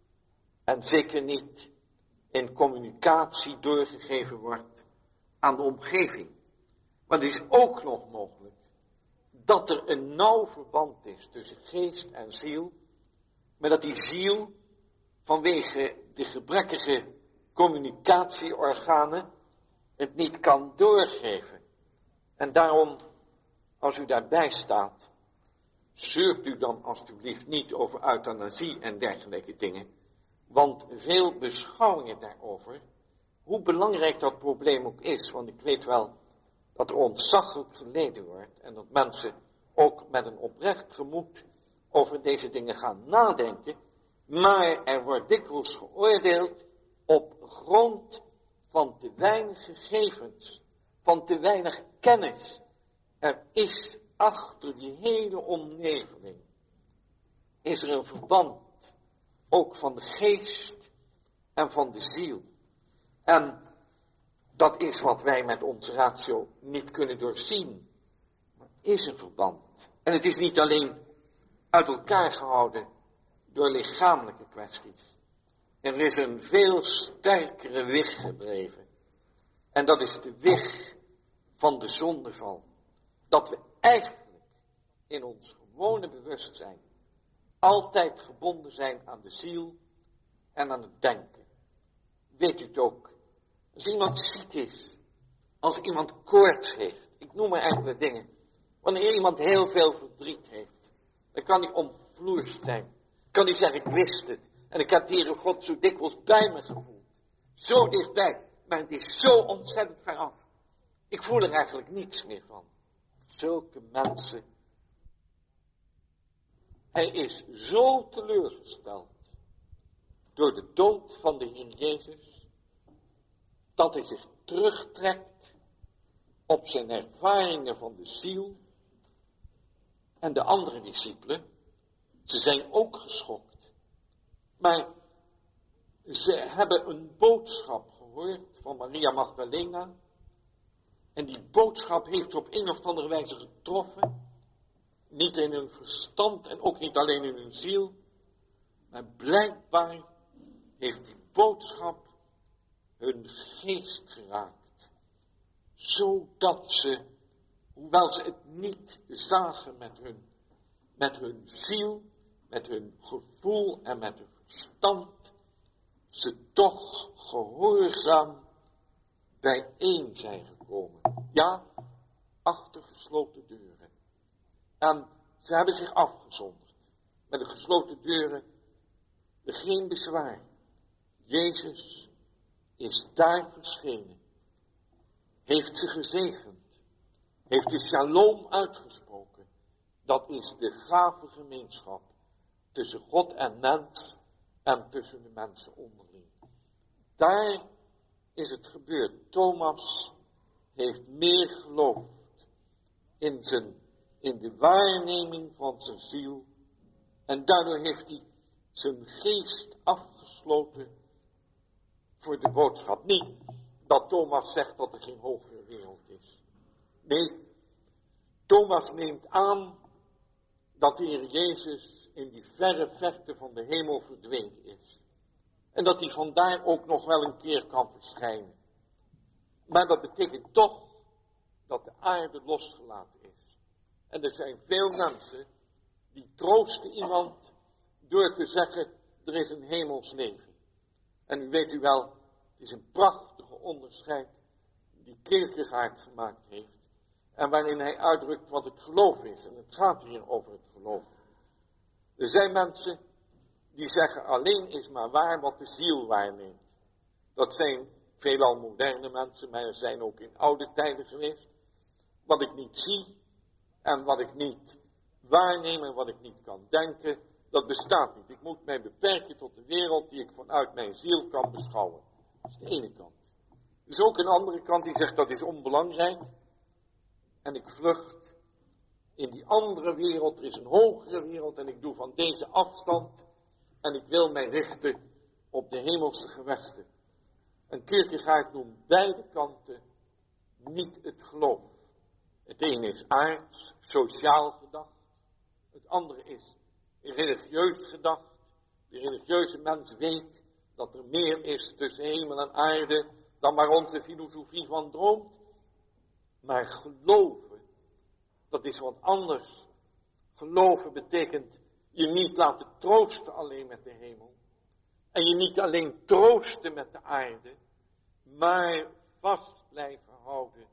Speaker 2: en zeker niet in communicatie doorgegeven wordt aan de omgeving. Maar het is ook nog mogelijk dat er een nauw verband is tussen geest en ziel, maar dat die ziel vanwege de gebrekkige communicatieorganen het niet kan doorgeven. En daarom, als u daarbij staat, zeurt u dan alstublieft niet over euthanasie en dergelijke dingen. Want veel beschouwingen daarover, hoe belangrijk dat probleem ook is, want ik weet wel dat er ontzaglijk geleden wordt en dat mensen ook met een oprecht gemoed over deze dingen gaan nadenken, maar er wordt dikwijls geoordeeld op grond van te weinig gegevens, van te weinig kennis. Er is achter die hele omneveling, is er een verband, ook van de geest en van de ziel. En dat is wat wij met onze ratio niet kunnen doorzien. Maar er is een verband. En het is niet alleen uit elkaar gehouden door lichamelijke kwesties. Er is een veel sterkere wig gebleven. En dat is de wig van de zondeval. Dat we eigenlijk in ons gewone bewustzijn altijd gebonden zijn aan de ziel en aan het denken. Weet u het ook? Als iemand ziek is, als iemand koorts heeft, ik noem maar enkele dingen. Wanneer iemand heel veel verdriet heeft, dan kan hij omvloerst zijn. Kan hij zeggen, ik wist het. En ik heb de Heere God zo dikwijls bij me gevoeld. Zo dichtbij. Maar het is zo ontzettend ver af. Ik voel er eigenlijk niets meer van. Zulke mensen Hij is zo teleurgesteld door de dood van de Heer Jezus, dat hij zich terugtrekt op zijn ervaringen van de ziel. En de andere discipelen, ze zijn ook geschokt. Maar ze hebben een boodschap gehoord van Maria Magdalena. En die boodschap heeft ze op een of andere wijze getroffen. Niet in hun verstand en ook niet alleen in hun ziel. Maar blijkbaar heeft die boodschap hun geest geraakt. Zodat ze, hoewel ze het niet zagen met hun, met hun ziel, met hun gevoel en met hun verstand, ze toch gehoorzaam bijeen zijn gekomen. Ja, achter gesloten deuren. En ze hebben zich afgezonderd. Met de gesloten deuren, geen bezwaar. Jezus is daar verschenen. Heeft ze gezegend. Heeft de shalom uitgesproken. Dat is de gave gemeenschap tussen God en mens en tussen de mensen onderling. Daar is het gebeurd. Thomas heeft meer geloofd in, zijn, in de waarneming van zijn ziel. En daardoor heeft hij zijn geest afgesloten voor de boodschap. Niet dat Thomas zegt dat er geen hogere wereld is. Nee, Thomas neemt aan dat de Heer Jezus in die verre verte van de hemel verdwenen is. En dat hij vandaar ook nog wel een keer kan verschijnen. Maar dat betekent toch dat de aarde losgelaten is. En er zijn veel mensen die troosten iemand door te zeggen, er is een hemels leven. En u weet u wel, het is een prachtige onderscheid die Kierkegaard gemaakt heeft. En waarin hij uitdrukt wat het geloof is. En het gaat hier over het geloof. Er zijn mensen die zeggen alleen is maar waar wat de ziel waarneemt. Dat zijn veelal moderne mensen, maar er zijn ook in oude tijden geweest. Wat ik niet zie en wat ik niet waarneem en wat ik niet kan denken, dat bestaat niet. Ik moet mij beperken tot de wereld die ik vanuit mijn ziel kan beschouwen. Dat is de ene kant. Er is ook een andere kant die zegt dat is onbelangrijk. En ik vlucht in die andere wereld, er is een hogere wereld en ik doe van deze afstand en ik wil mij richten op de hemelse gewesten. En Kierkegaard noemt beide kanten niet het geloof. Het ene is aards, sociaal gedacht. Het andere is religieus gedacht. De religieuze mens weet dat er meer is tussen hemel en aarde dan waar onze filosofie van droomt. Maar geloven, dat is wat anders. Geloven betekent je niet laten troosten alleen met de hemel. En je niet alleen troosten met de aarde, maar vast blijven houden,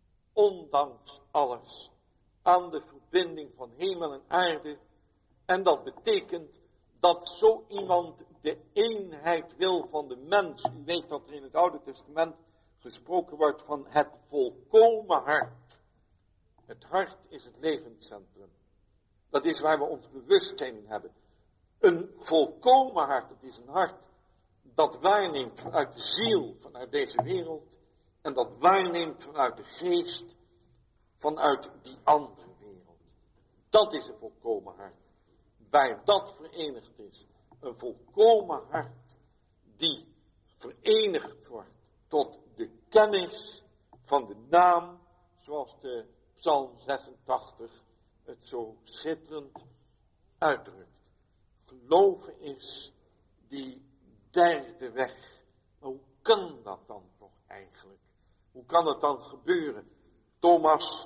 Speaker 2: ondanks alles, aan de verbinding van hemel en aarde. En dat betekent dat zo iemand de eenheid wil van de mens. U weet dat er in het Oude Testament gesproken wordt van het volkomen hart. Het hart is het levenscentrum. Dat is waar we ons bewustzijn in hebben. Een volkomen hart, het is een hart dat waarneemt vanuit de ziel, vanuit deze wereld. En dat waarneemt vanuit de geest, vanuit die andere wereld. Dat is een volkomen hart. Waar dat verenigd is. Een volkomen hart die verenigd wordt tot de kennis van de naam, zoals de Psalm zesentachtig het zo schitterend uitdrukt. Geloven is die derde weg. Maar hoe kan dat dan toch eigenlijk? Hoe kan het dan gebeuren? Thomas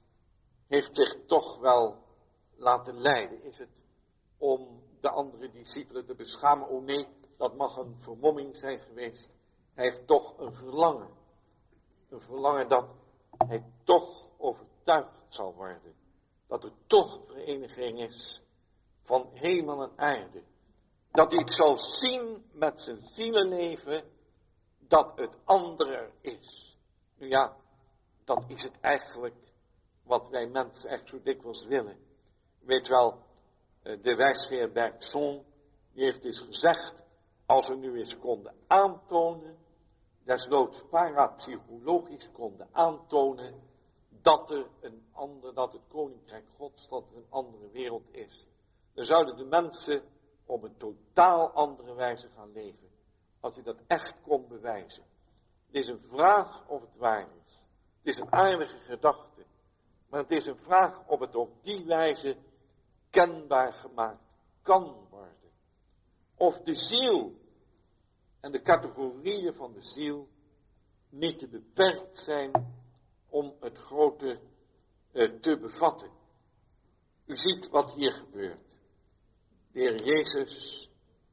Speaker 2: heeft zich toch wel laten leiden. Is het om de andere discipelen te beschamen? Oh nee, dat mag een vermomming zijn geweest. Hij heeft toch een verlangen. Een verlangen dat hij toch overtuigd zal worden. Dat er toch vereniging is van hemel en aarde. Dat hij het zal zien met zijn zielenleven dat het andere er is. Nu ja, dat is het eigenlijk wat wij mensen echt zo dikwijls willen. Weet wel,
Speaker 1: de wijsgeer Bergson, die heeft dus gezegd, als we nu eens konden aantonen, desnoods parapsychologisch konden aantonen, dat er een ander, dat het koninkrijk Gods, dat er een andere wereld is. Dan zouden de mensen op een totaal andere wijze gaan leven, als je dat echt kon bewijzen. Het is een vraag of het waar is. Het is een aardige gedachte, maar het is een vraag of het op die wijze kenbaar gemaakt kan worden. Of de ziel en de categorieën van de ziel niet te beperkt zijn om het grote uh, te bevatten. U ziet wat hier gebeurt. De Heer Jezus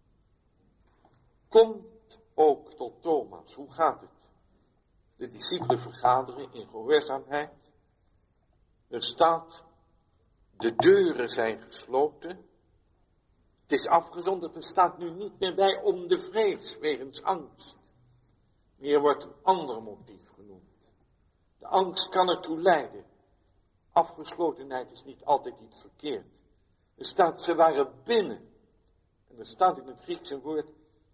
Speaker 1: komt ook tot Thomas. Hoe gaat het? De discipelen vergaderen in gehoorzaamheid. Er staat, de deuren zijn gesloten. Het is afgezonderd, er staat nu niet meer bij om de vrees, wegens angst. Meer wordt een ander motief genoemd. De angst kan ertoe leiden. Afgeslotenheid is niet altijd iets verkeerd. Er staat, ze waren binnen. En er staat in het Grieks een woord,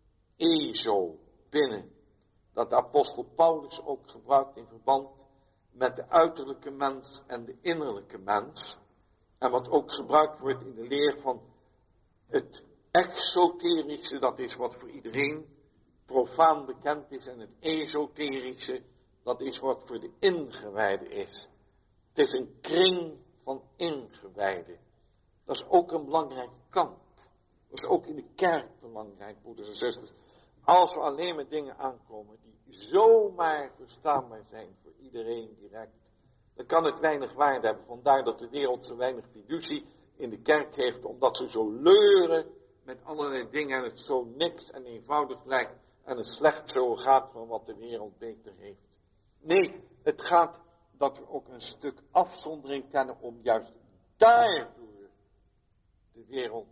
Speaker 1: ezo, binnen. Dat de apostel Paulus ook gebruikt in verband met de uiterlijke mens en de innerlijke mens. En wat ook gebruikt wordt in de leer van het exoterische, dat is wat voor iedereen profaan bekend is. En het esoterische, dat is wat voor de ingewijden is. Het is een kring van ingewijden. Dat is ook een belangrijke kant. Dat is ook in de kerk belangrijk, broeders en zusters. Als we alleen met dingen aankomen die zomaar verstaanbaar zijn voor iedereen direct, dan kan het weinig waarde hebben. Vandaar dat de wereld zo weinig fiducie in de kerk heeft, omdat ze zo leuren met allerlei dingen en het zo niks en eenvoudig lijkt en het slecht zo gaat van wat de wereld beter heeft. Nee, het gaat dat we ook een stuk afzondering kennen om juist daardoor de wereld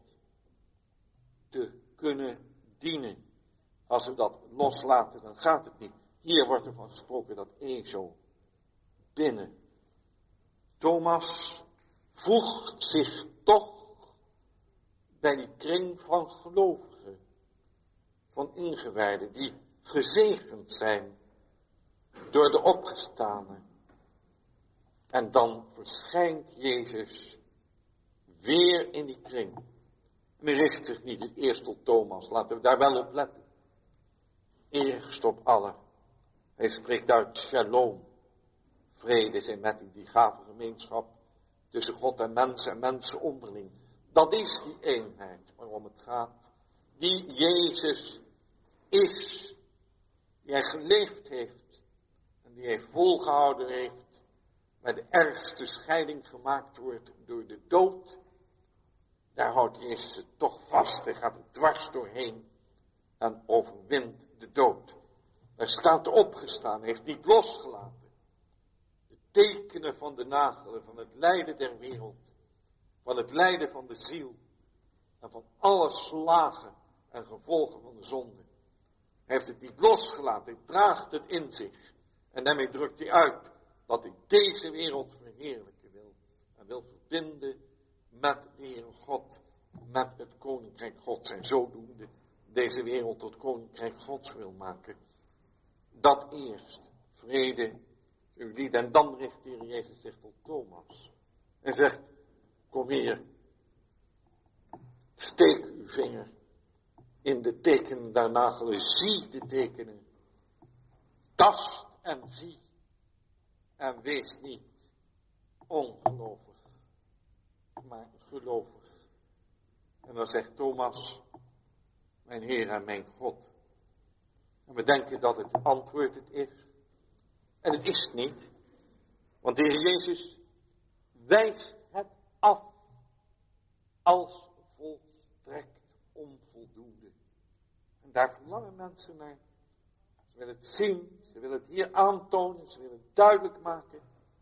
Speaker 1: te kunnen dienen. Als we dat loslaten, dan gaat het niet. Hier wordt er van gesproken dat ezo binnen. Thomas voegt zich toch bij die kring van gelovigen, van ingewijden, die gezegend zijn door de opgestane. En dan verschijnt Jezus weer in die kring. Men richt zich niet het eerst tot Thomas, laten we daar wel op letten. Eerst op allen. Hij spreekt uit shalom. Vrede zijn met u, die gave gemeenschap tussen God en mensen en mensen onderling. Dat is die eenheid waarom het gaat. Die Jezus is. Die hij geleefd heeft. En die hij volgehouden heeft. Waar de ergste scheiding gemaakt wordt door de dood. Daar houdt Jezus het toch vast. Hij gaat er dwars doorheen. En overwint de dood. Daar staat opgestaan. Hij heeft niet losgelaten. De tekenen van de nagelen. Van het lijden der wereld. Van het lijden van de ziel. En van alle slagen en gevolgen van de zonde. Hij heeft het niet losgelaten. Hij draagt het in zich. En daarmee drukt hij uit. Dat hij deze wereld verheerlijken wil. En wil verbinden met de Heere God. Met het koninkrijk Gods. En zodoende deze wereld tot koninkrijk Gods wil maken. Dat eerst. Vrede. Uw lied. En dan richt de Heer Jezus zich tot Thomas. En zegt. Kom hier. Steek uw vinger in de tekenen der nagelen. Zie de tekenen. Tast en zie. En wees niet ongelovig. Maar gelovig. En dan zegt Thomas. Mijn Heer en mijn God. En we denken dat het antwoord het is. En het is het niet. Want de Heer Jezus wijst het af. Als volstrekt onvoldoende. En daar verlangen mensen naar. Ze willen het zien. Ze willen het hier aantonen. Ze willen het duidelijk maken.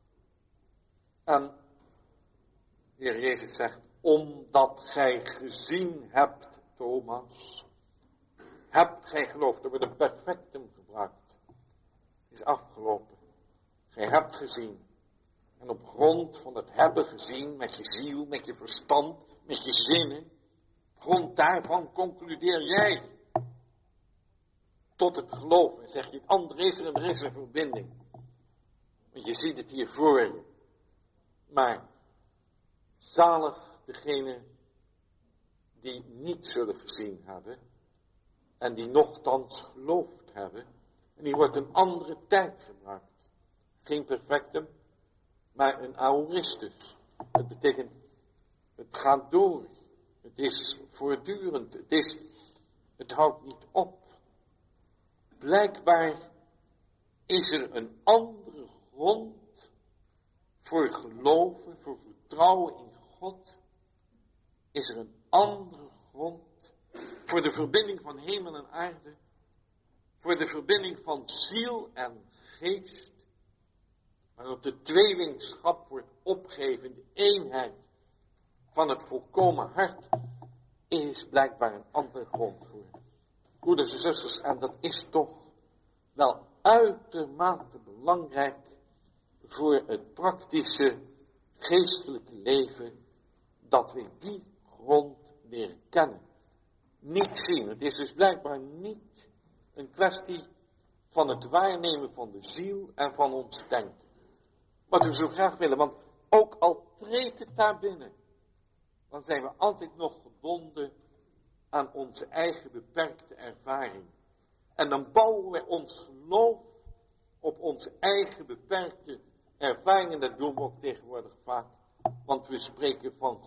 Speaker 1: En de Heer Jezus zegt. Omdat gij gezien hebt, Thomas. Hebt gij geloofd. Er wordt een perfectum gebruikt. Is afgelopen. Gij hebt gezien. En op grond van het hebben gezien met je ziel, met je verstand,
Speaker 2: met je zinnen. Op grond daarvan concludeer jij tot het geloof. En zeg je, het andere is er en er is een verbinding. Want je ziet het hier voor je. Maar zalig degene die niet zullen gezien hebben. En die nochtans geloofd hebben. En die wordt een andere tijd gebruikt. Geen perfectum, maar een aoristus. Het betekent, het gaat door. Het is voortdurend. Het is, het houdt niet op. Blijkbaar is er een andere grond voor geloven, voor vertrouwen in God. Is er een andere grond voor de verbinding van hemel en aarde. Voor de verbinding van ziel en geest. Waarop de tweelingschap wordt opgegeven, de eenheid van het volkomen hart, is blijkbaar een andere grond voor. Broeders en zusters, en dat is toch wel uitermate belangrijk voor het praktische geestelijke leven, dat we die grond leren kennen. Niet zien, het is dus blijkbaar niet een kwestie van het waarnemen van de ziel en van ons denken. Wat we zo graag willen, want ook al treedt het daar binnen, dan zijn we altijd nog gebonden aan onze eigen beperkte ervaring. En dan bouwen we ons geloof op onze eigen beperkte ervaring. En dat doen we ook tegenwoordig vaak. Want we spreken van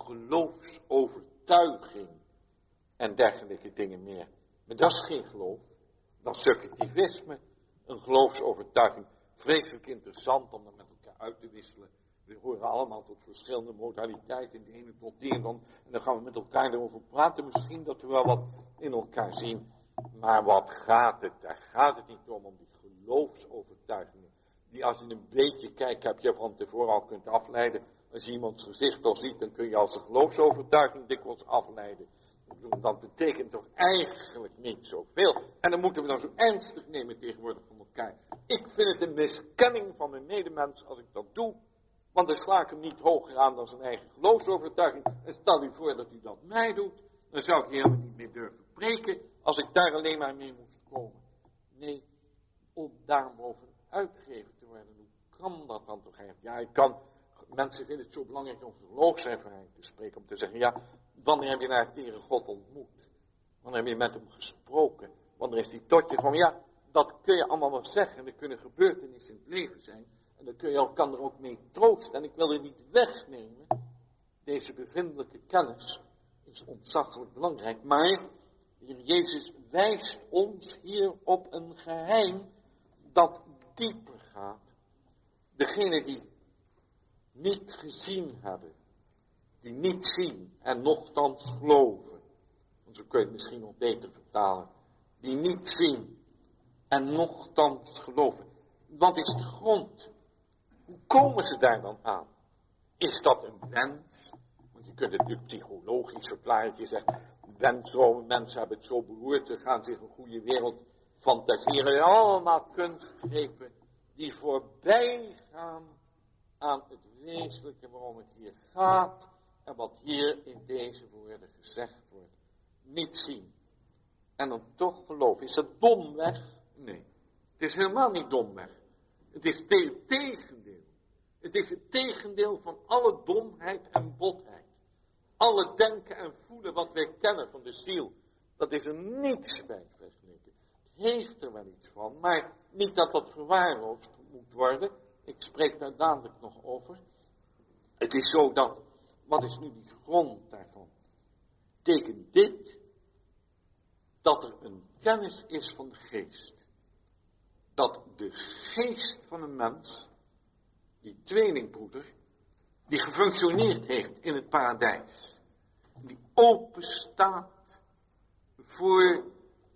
Speaker 2: geloofsovertuiging en dergelijke dingen meer. Maar dat is geen geloof. Dat is subjectivisme. Een geloofsovertuiging. Vreselijk interessant om dat met elkaar uit te wisselen. We horen allemaal tot verschillende modaliteiten. De ene tot die en dan, en dan gaan we met elkaar erover praten. Misschien dat we wel wat in elkaar zien. Maar wat gaat het? Daar gaat het niet om, om die geloofsovertuigingen. Die als je een beetje kijkt, heb je van tevoren al kunt afleiden. Als je iemands gezicht al ziet, dan kun je als een geloofsovertuiging dikwijls afleiden. Dat betekent toch eigenlijk niet zoveel. En dan moeten we dan zo ernstig nemen tegenwoordig van elkaar. Ik vind het een miskenning van mijn medemens als ik dat doe. Want dan sla ik hem niet hoger aan dan zijn eigen geloofsovertuiging. En stel u voor dat u dat mij doet. Dan zou ik helemaal niet meer durven preken. Als ik daar alleen maar mee moest komen. Nee, om daarboven uitgegeven te worden. Hoe kan dat dan toch eigenlijk? Ja, ik kan... Mensen vinden het zo belangrijk om over geloofservaring te spreken. Om te zeggen, ja, wanneer heb je naar de Heere God ontmoet? Wanneer heb je met hem gesproken? Wanneer is die tot je gekomen? Ja, dat kun je allemaal wel zeggen. Er kunnen gebeurtenissen in het leven zijn. En dan kun je elkaar er ook mee troosten. En ik wil er niet wegnemen. Deze bevindelijke kennis is ontzaglijk belangrijk. Maar de Heer Jezus wijst ons hier op een geheim dat dieper gaat. Degene die niet gezien hebben, die niet zien en nochtans geloven. Want zo kun je het misschien nog beter vertalen. Die niet zien en nochtans geloven. Wat is de grond? Hoe komen ze daar dan aan? Is dat een wens? Want je kunt het natuurlijk psychologisch verklaren. Je zegt, wensdromen, mensen hebben het zo beroerd, ze gaan zich een goede wereld fantaseren. Allemaal kunstgrepen die voorbij gaan aan het wezenlijke waarom het hier gaat. En wat hier in deze woorden gezegd wordt. Niet zien. En dan toch geloven. Is dat domweg? Nee. Het is helemaal niet domweg. Het is het tegendeel. Het is het tegendeel van alle domheid en botheid. Alle denken en voelen wat wij kennen van de ziel. Dat is er niets bij vergeleken. Het heeft er wel iets van. Maar niet dat dat verwaarloosd moet worden. Ik spreek daar dadelijk nog over. Het is zo dat, wat is nu die grond daarvan? Betekent dit dat er een kennis is van de geest. Dat de geest van een mens, die tweelingbroeder, die gefunctioneerd heeft in het paradijs, die open staat voor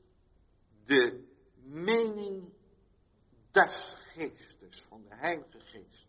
Speaker 2: de mening des geestes, van de Heilige Geest,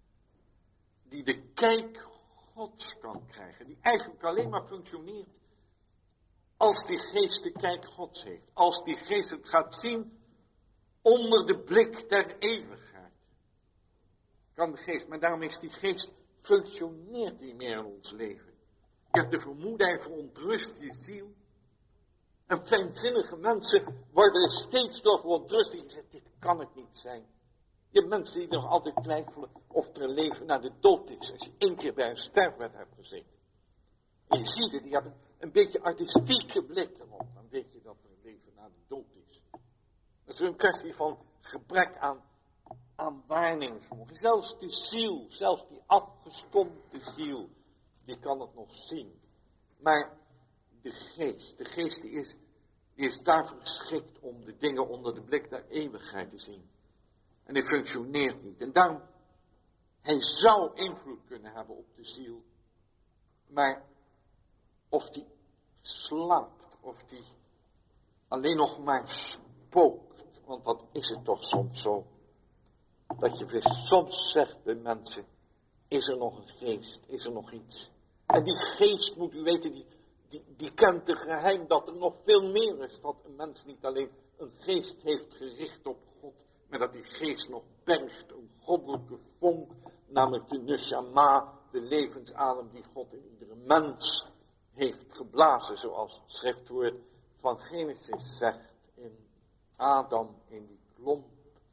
Speaker 2: die de kijk Gods kan krijgen, die eigenlijk alleen maar functioneert als die geest de kijk Gods heeft, als die geest het gaat zien onder de blik der eeuwigheid. Kan de geest, maar daarom is die geest, functioneert niet meer in ons leven.
Speaker 1: Je hebt de vermoeding, verontrust je ziel. En fijnzinnige mensen worden er steeds door verontrust. En je zegt, dit kan het niet zijn. Je hebt mensen die nog altijd twijfelen of er een leven na de dood is. Als je één keer bij een sterfbed hebt gezeten. En je ziet het, die hebben een beetje artistieke blik erop. Dan weet je dat er een leven na de dood is. Dat is een kwestie van gebrek aan, aan waarnemingsvermogen. Zelfs de ziel, zelfs die afgestompte ziel, die kan het nog zien. Maar de geest, de geest die is, die is daarvoor geschikt om de dingen onder de blik der eeuwigheid te zien. En die functioneert niet. En daarom, hij zou invloed kunnen hebben op de ziel. Maar of die slaapt, of die alleen nog maar spookt. Want dat is het toch soms zo. Dat je soms zegt bij mensen, is er nog een geest, is er nog iets. En die geest, moet u weten, die, die, die kent het geheim dat er nog veel meer is. Dat een mens niet alleen een geest heeft gericht op God, maar dat die geest nog bergt een goddelijke vonk, namelijk de neshama, de levensadem die God in iedere mens heeft geblazen, zoals het schriftwoord van Genesis zegt, in Adam, in die klomp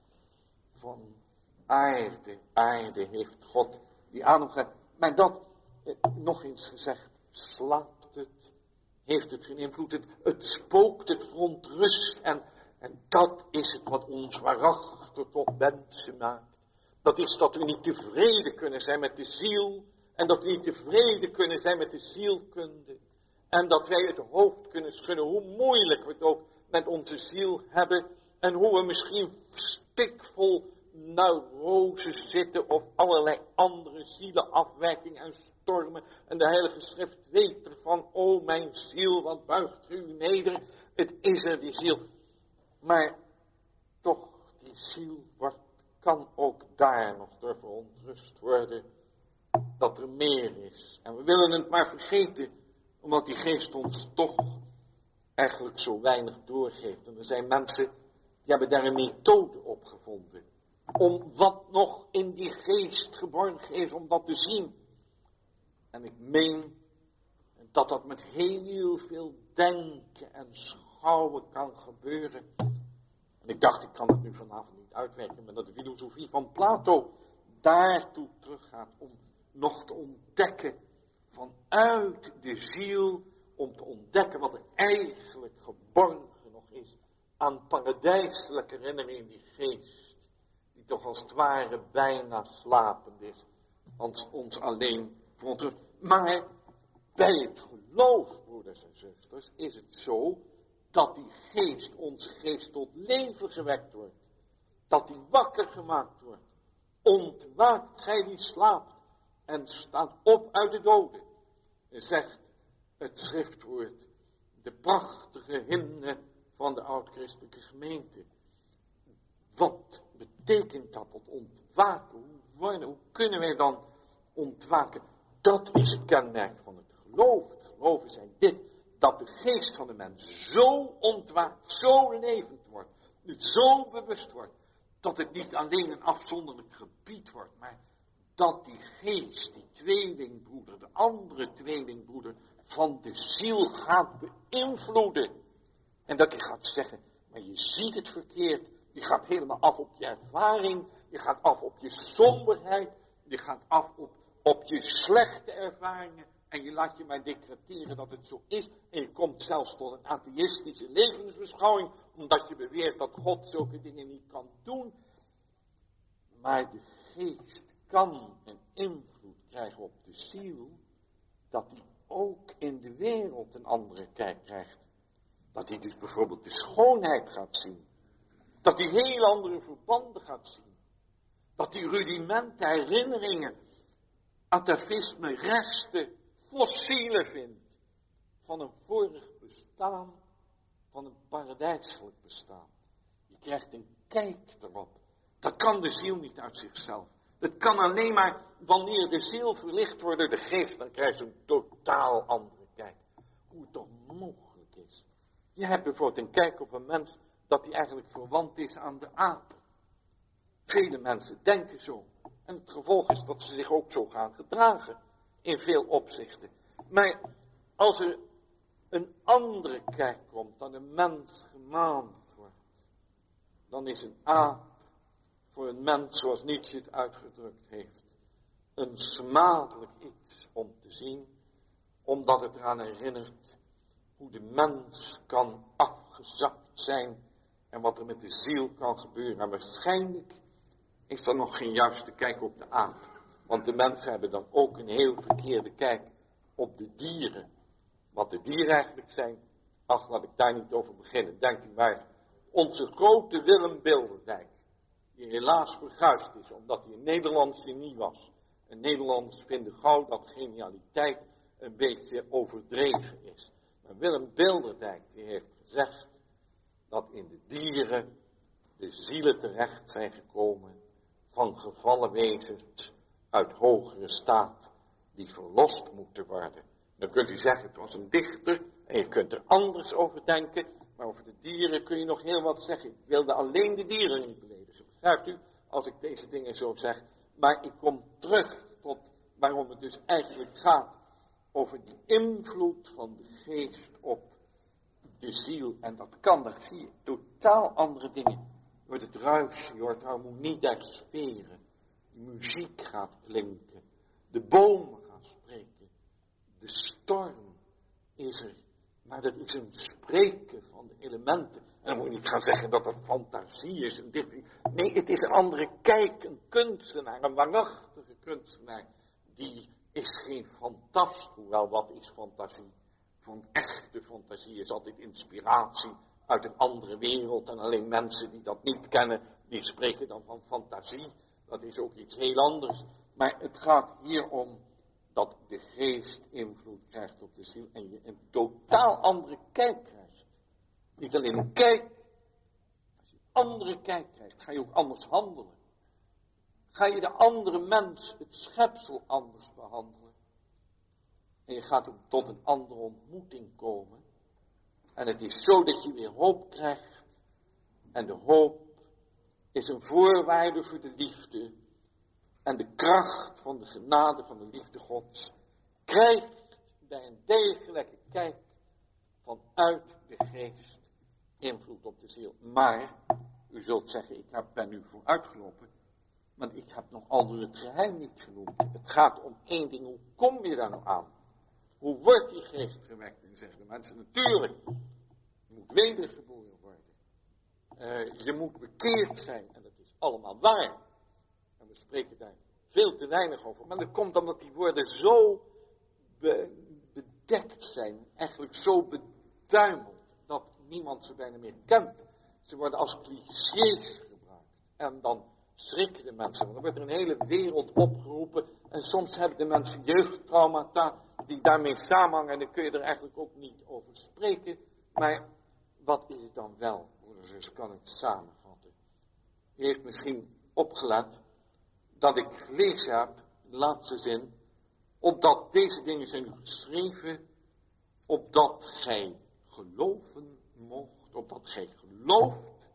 Speaker 1: van aarde, aarde heeft God die adem gezet. Maar dat, eh, nog eens gezegd, slaapt het, heeft het geen invloed, het, het spookt, het verontrust en, en dat is het wat ons waarachtig tot mensen maakt. Dat is dat we niet tevreden kunnen zijn met de ziel en dat we niet tevreden kunnen zijn met de zielkunde. En dat wij het hoofd kunnen schudden, hoe moeilijk we het ook met onze ziel hebben. En hoe we misschien stikvol neuroses zitten of allerlei andere zielenafwijkingen en stormen. En de Heilige Schrift weet ervan, o mijn ziel, wat buigt u neder. Het is er, die ziel. Maar toch, die ziel wordt, kan ook daar nog door verontrust worden dat er meer is. En we willen het maar vergeten, omdat die geest ons toch eigenlijk zo weinig doorgeeft. En er zijn mensen die hebben daar een methode op gevonden. Om wat nog in die geest geborgen is, om dat te zien. En ik meen dat dat met heel veel denken en schouwen kan gebeuren. En ik dacht, ik kan het nu vanavond niet uitwerken, maar dat de filosofie van Plato daartoe teruggaat om nog te ontdekken vanuit de ziel, om te ontdekken wat er eigenlijk geborgen nog is aan paradijselijke herinneringen in die geest, die toch als het ware bijna slapend is, ons, ons alleen verontrust. Maar bij het geloof, broeders en zusters, is het zo dat die geest, onze geest, tot leven gewekt wordt. Dat die wakker gemaakt wordt. Ontwaakt gij die slaapt en staat op uit de doden. Zegt het schriftwoord, de prachtige hymne van de oud-christelijke gemeente. Wat betekent dat, dat ontwaken? Hoe, worden, hoe kunnen wij dan ontwaken? Dat is het kenmerk van het geloof. Het geloven zijn dit, dat de geest van de mens zo ontwaakt, zo levend wordt, zo bewust wordt, dat het niet alleen een afzonderlijk gebied wordt, maar dat die geest, die tweelingbroeder, de andere tweelingbroeder, van de ziel gaat beïnvloeden. En dat hij gaat zeggen, maar je ziet het verkeerd, je gaat helemaal af op je ervaring, je gaat af op je somberheid, je gaat af op, op je slechte ervaringen. En je laat je maar decreteren dat het zo is. En je komt zelfs tot een atheïstische levensbeschouwing, omdat je beweert dat God zulke dingen niet kan doen. Maar de geest kan een invloed krijgen op de ziel, dat die ook in de wereld een andere kijk krijgt. Dat hij dus bijvoorbeeld de schoonheid gaat zien. Dat hij heel andere verbanden gaat zien. Dat hij rudimenten, herinneringen, atavisme, resten, fossielen vindt van een vorig bestaan, van een paradijselijk bestaan. Je krijgt een kijk erop. Dat kan de ziel niet uit zichzelf. Dat kan alleen maar wanneer de ziel verlicht wordt door de geest, dan krijg je een totaal andere kijk. Hoe het toch mogelijk is. Je hebt bijvoorbeeld een kijk op een mens dat hij eigenlijk verwant is aan de apen. Vele mensen denken zo. En het gevolg is dat ze zich ook zo gaan gedragen. In veel opzichten.
Speaker 2: Maar als er een andere kijk komt dan een mens gemaand wordt, dan is een aap voor een mens, zoals Nietzsche het uitgedrukt heeft, een smadelijk iets om te zien, omdat het eraan herinnert hoe de mens kan afgezakt zijn en wat er met de ziel kan gebeuren. En waarschijnlijk is er nog geen juiste kijk op de aap. Want de mensen hebben dan ook een heel verkeerde kijk op de dieren. Wat de dieren eigenlijk zijn, ach, laat ik daar niet over beginnen. Denk u maar, onze grote Willem Bilderdijk, die helaas verguisd is, omdat hij een Nederlands genie was. En Nederlanders vinden gauw dat genialiteit een beetje overdreven is. Maar Willem Bilderdijk, die heeft gezegd dat in de dieren de zielen terecht zijn gekomen van gevallen wezens uit hogere staat die verlost moeten worden. Dan kunt u zeggen, het was een dichter en je kunt er anders over denken, maar over de dieren kun je nog heel wat zeggen. Ik wilde alleen de dieren niet beledigen, begrijpt u, als ik deze dingen zo zeg. Maar ik kom terug tot waarom het dus eigenlijk gaat over die invloed van de geest op de ziel. En dat kan, daar zie je totaal andere dingen. Je hoort het ruis, je hoort de harmonie der sferen. De muziek gaat klinken. De bomen gaan spreken. De storm is er. Maar dat is een spreken van de elementen. En dan moet je niet gaan zeggen dat dat fantasie is. En dit. Nee, het is een andere kijk. Een kunstenaar, een waarachtige kunstenaar. Die is geen fantast. Hoewel, wat is fantasie? Van echte fantasie is altijd inspiratie uit een andere wereld. En alleen mensen die dat niet kennen, die spreken dan van fantasie. Dat is ook iets heel anders. Maar het gaat hier om dat de geest invloed krijgt op de ziel en je een totaal andere kijk krijgt. Niet alleen een kijk, als je een andere kijk krijgt, ga je ook anders handelen. Ga je de andere mens, het schepsel, anders behandelen. En je gaat ook tot een andere ontmoeting komen. En het is zo dat je weer hoop krijgt. En de hoop is een voorwaarde voor de liefde. En de kracht van de genade van de liefde Gods krijgt bij een degelijke kijk vanuit de geest invloed op de ziel. Maar, u zult zeggen, ik heb, ben u vooruitgelopen, want ik heb nog altijd het geheim niet genoemd. Het gaat om één ding, hoe kom je daar nou aan? Hoe wordt die geest gewekt? En zeggen de mensen, natuurlijk, je moet wedergeboren worden. Uh, je moet bekeerd zijn, en dat is allemaal waar. En we spreken daar veel te weinig over. Maar dat komt omdat die woorden zo be, bedekt zijn. Eigenlijk zo beduimeld. Dat niemand ze bijna meer kent. Ze worden als clichés gebruikt. En dan schrikken de mensen. Want dan wordt er een hele wereld opgeroepen. En soms hebben de mensen jeugdtraumata die daarmee samenhangen. En dan kun je er eigenlijk ook niet over spreken. Maar wat is het dan wel? Dus kan het samenvatten. U heeft misschien opgelet dat ik gelezen heb, de laatste zin, opdat deze dingen zijn geschreven, opdat gij geloven mocht, opdat gij gelooft,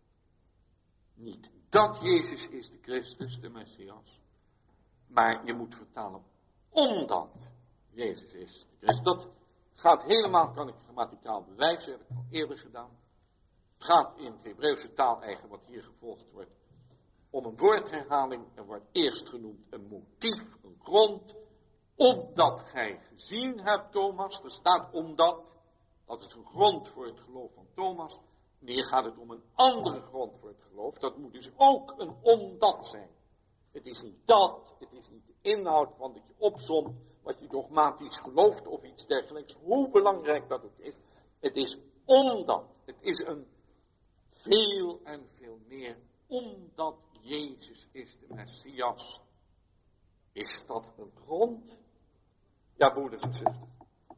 Speaker 2: niet dat Jezus is de Christus, de Messias, maar je moet vertalen, omdat Jezus is de Christus. Dat gaat helemaal, kan ik grammaticaal bewijzen, heb ik al eerder gedaan. Het gaat in het Hebreeuwse taal eigen, wat hier gevolgd wordt, om een woordherhaling. Er wordt eerst genoemd een motief, een grond, opdat gij gezien hebt, Thomas. Er staat omdat, dat is een grond voor het geloof van Thomas. En hier gaat het om een andere grond voor het geloof. Dat moet dus ook een omdat zijn. Het is niet dat, het is niet de inhoud van dat je opsomt wat je dogmatisch gelooft of iets dergelijks, hoe belangrijk dat ook is. Het is omdat, het is een veel en veel meer, omdat Jezus is de Messias. Is dat een grond? Ja, broeders en zusters.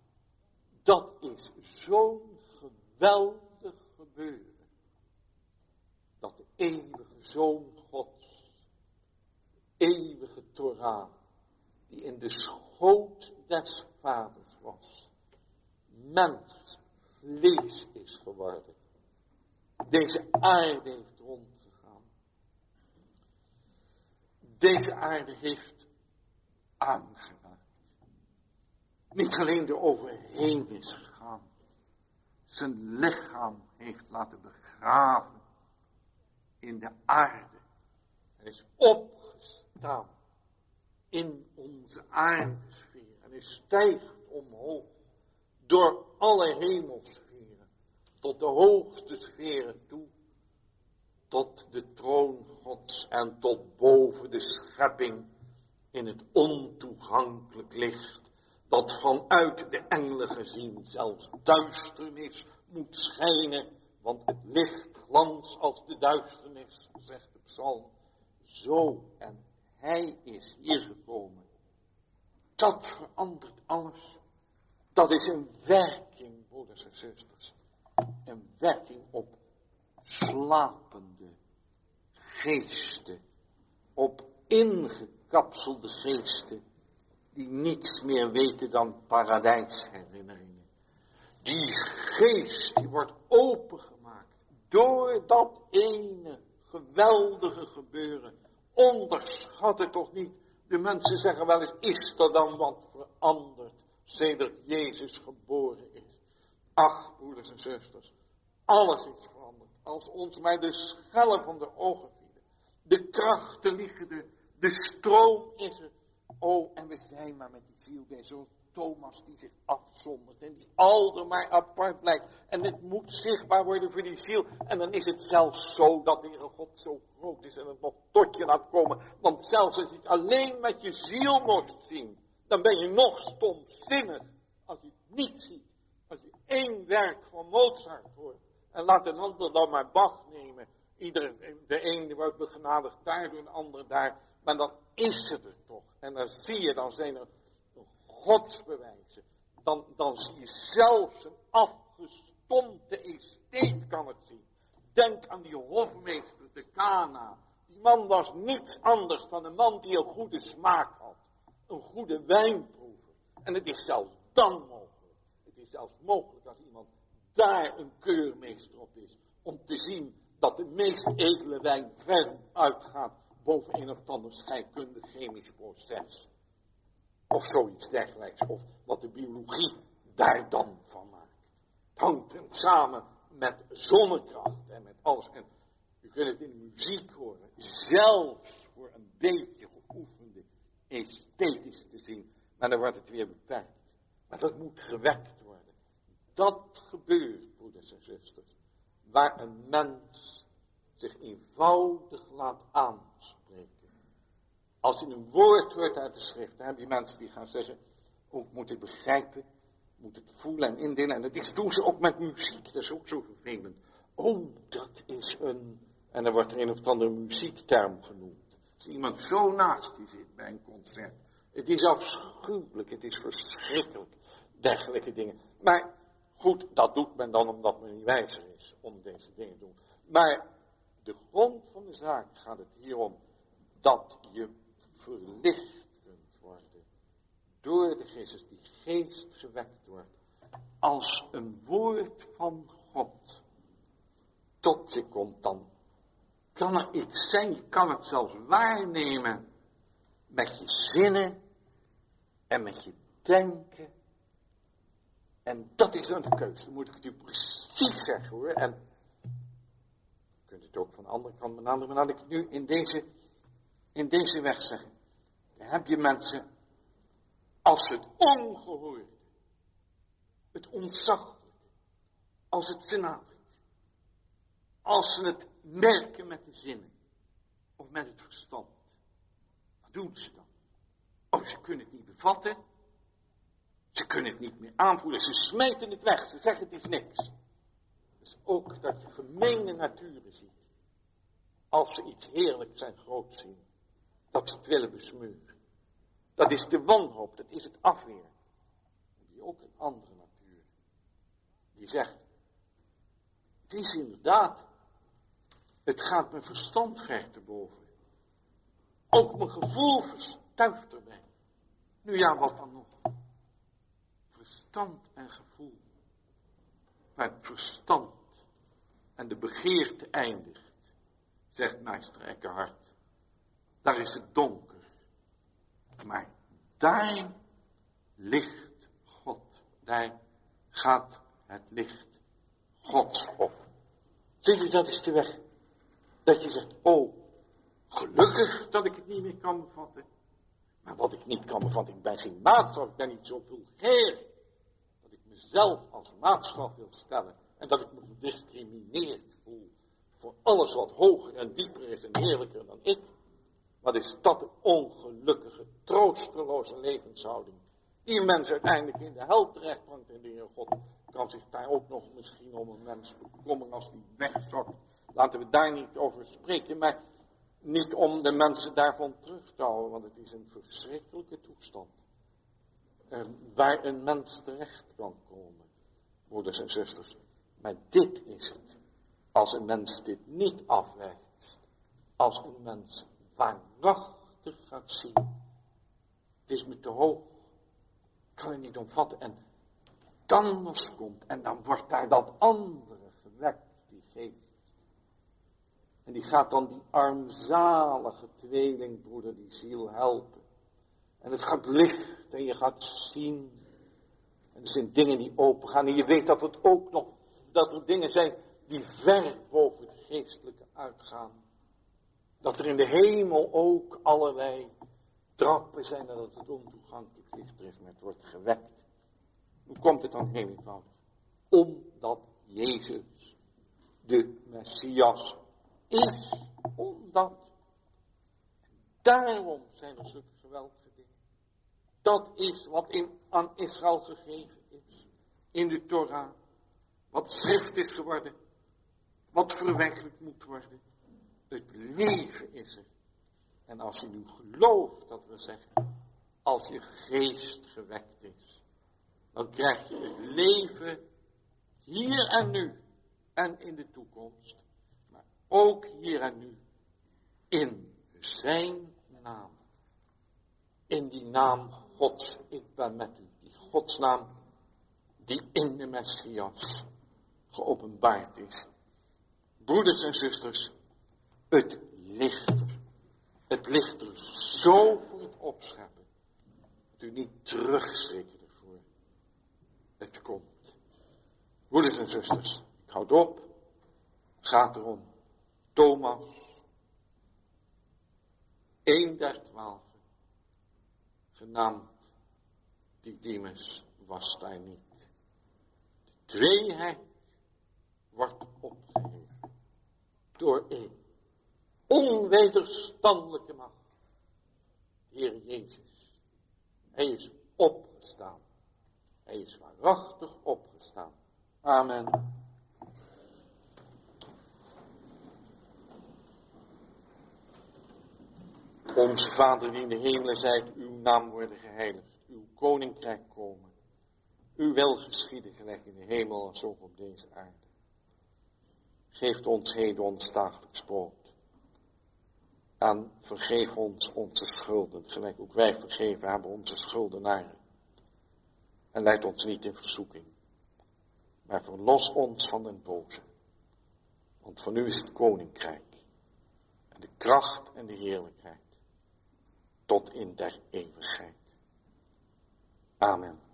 Speaker 2: Dat is zo'n geweldig gebeuren. Dat de eeuwige Zoon Gods, de eeuwige Torah, die in de schoot des Vaders was, mens, vlees is geworden. Deze aarde heeft rondgegaan. Deze aarde heeft aangeraakt.
Speaker 1: niet alleen er overheen is gegaan, zijn lichaam heeft laten begraven in de aarde. Hij is opgestaan in onze aardesfeer en hij stijgt omhoog door alle hemelsferen tot de hoogste sferen toe, tot de troon Gods en tot boven de schepping in het ontoegankelijk licht, dat vanuit de engelen gezien zelfs duisternis moet schijnen, want het licht glans als de duisternis, zegt de psalm. Zo, en hij is hier gekomen. Dat verandert alles. Dat is een werking, broeders en zusters. Een werking op slapende geesten, op ingekapselde geesten, die niets meer weten dan paradijsherinneringen. Die geest, die wordt opengemaakt door dat ene geweldige gebeuren. Onderschat het toch niet. De mensen zeggen wel eens, is er dan wat veranderd sedert Jezus geboren is? Ach, broeders en zusters, alles is veranderd. Als ons mij de schellen van de ogen vielen. De krachten liggen er, de stroom is er. Oh, en we zijn maar met die ziel bij zo'n Thomas die zich afzondert en die alder maar apart blijft. En dit moet zichtbaar worden voor die ziel. En dan is het zelfs zo dat de Heere God zo groot is en het nog tot je laat komen. Want zelfs als je het alleen met je ziel mocht zien, dan ben je nog stomzinnig als je het niet ziet. Als je één werk van Mozart hoort en laat een ander dan maar Bach nemen. Iedereen, de een wordt begenadigd daar, door een ander daar. Maar dan is het er toch. En dan zie je, dan zijn er godsbewijzen. Dan, dan zie je zelfs een afgestompte estheet kan het zien. Denk aan die hofmeester te Kana. Die man was niets anders dan een man die een goede smaak had. Een goede wijnproever. En het is zelfs dan mogelijk. Het is zelfs mogelijk als iemand daar een keurmeester op is. Om te zien dat de meest edele wijn ver uitgaat boven een of ander scheikundig chemisch proces. Of zoiets dergelijks. Of wat de biologie daar dan van maakt. Het hangt samen met zonnekracht en met alles. En u kunt het in de muziek horen. Zelfs voor een beetje geoefende esthetisch te zien. Maar dan wordt het weer beperkt. Maar dat moet gewekt worden. Dat gebeurt, broeders en zusters. Waar een mens zich eenvoudig laat aanspreken. Als je een woord hoort uit de schrift, dan heb je mensen die gaan zeggen, oh, ik moet het begrijpen, moet het voelen en indelen. En dat is, doen ze ook met muziek, dat is ook zo vervelend. Oh, dat is een, en dan wordt er een of andere muziekterm genoemd. Als iemand zo naast je zit bij een concert. Het is afschuwelijk, het is verschrikkelijk, dergelijke dingen. Maar goed, dat doet men dan omdat men niet wijzer is om deze dingen te doen. Maar de grond van de zaak gaat het hier om dat je verlicht kunt worden door de geest, dus die geest gewekt wordt, als een woord van God tot je komt, dan kan er iets zijn, je kan het zelfs waarnemen met je zinnen en met je denken. En dat is dan de keuze, dan moet ik het u precies zeggen hoor. En je kunt het ook van de andere kant benaderen, maar laat ik het nu in deze, in deze weg zeggen. Dan heb je mensen, als het ongehoorde, het ontzaglijke, als het ze nadert, als ze het merken met de zinnen, of met het verstand, wat doen ze dan? Oh, ze kunnen het niet bevatten, ze kunnen het niet meer aanvoelen, ze smijten het weg, ze zeggen het is niks. Dus ook dat je gemene naturen ziet, als ze iets heerlijks en groots zien, dat ze het willen besmeuren. Dat is de wanhoop, dat is het afweer. Dan heb je ook een andere natuur, die zegt, het is inderdaad, het gaat mijn verstand ver te boven. Ook mijn gevoel verstuift erbij. Nu ja, wat dan nog? Verstand en gevoel. Waar het verstand en de begeerte eindigt, zegt meester Eckhart, daar is het donker. Maar daar ligt daar gaat het licht Gods op. Zie je, dat is de weg. Dat je zegt, oh, gelukkig dat ik het niet meer kan bevatten. Maar wat ik niet kan bevatten, ik ben geen maatstaf, ik ben niet zo vulgair. Dat ik mezelf als maatstaf wil stellen. En dat ik me gediscrimineerd voel voor alles wat hoger en dieper is en heerlijker dan ik. Wat is dat een ongelukkige, troosteloze levenshouding. Die een mens uiteindelijk in de hel terechtbrengt. En de Heer God kan zich daar ook nog misschien om een mens bekommeren als die wegzakt. Laten we daar niet over spreken, maar niet om de mensen daarvan terug te houden. Want het is een verschrikkelijke toestand. Eh, waar een mens terecht kan komen. Broeders en zusters. Maar dit is het. Als een mens dit niet afwijst. Als een mens waarachtig gaat zien. Het is me te hoog. Kan het niet omvatten. En dan nog komt. En dan wordt daar dat andere gewekt. Die geest. En die gaat dan die armzalige tweelingbroeder, die ziel helpen. En het gaat licht en je gaat zien. En er zijn dingen die open gaan. En je weet dat het ook nog, dat er dingen zijn die ver boven het geestelijke uitgaan. Dat er in de hemel ook allerlei trappen zijn en dat het ontoegankelijk licht is, maar het wordt gewekt. Hoe komt het dan heel eenvoudig? Omdat Jezus de Messias is. Omdat. Daarom zijn er zulke geweldige dingen. Dat is wat in, aan Israël gegeven is. In de Torah. Wat schrift is geworden. Wat verwerkelijk moet worden. Het leven is er. En als je nu gelooft, dat we zeggen, als je geest gewekt is, dan krijg je het leven hier en nu en in de toekomst, maar ook hier en nu in zijn naam. In die naam Gods, ik ben met u. Die Godsnaam die in de Messias geopenbaard is. Broeders en zusters, het ligt er. Het ligt er zo voor het opscheppen. Dat u niet terugschrikken ervoor. Het komt. Broeders en zusters, ik houd op. Het gaat erom. Thomas. Een der twaalf. Genaamd Didymus was daar niet. De tweeheid wordt opgeheven. Door één. Onwederstandelijke macht. De Heer Jezus. Hij is opgestaan. Hij is waarachtig opgestaan. Amen. Onze Vader die in de hemelen zijt, uw naam worden geheiligd. Uw koninkrijk komen. Uw wil geschieden gelijk in de hemel als ook op deze aarde. Geef ons heden ons dagelijks brood. En vergeef ons onze schulden, gelijk ook wij vergeven hebben onze schuldenaren. En leid ons niet in verzoeking, maar verlos ons van den boze. Want van u is het koninkrijk, en de kracht en de heerlijkheid, tot in der eeuwigheid. Amen.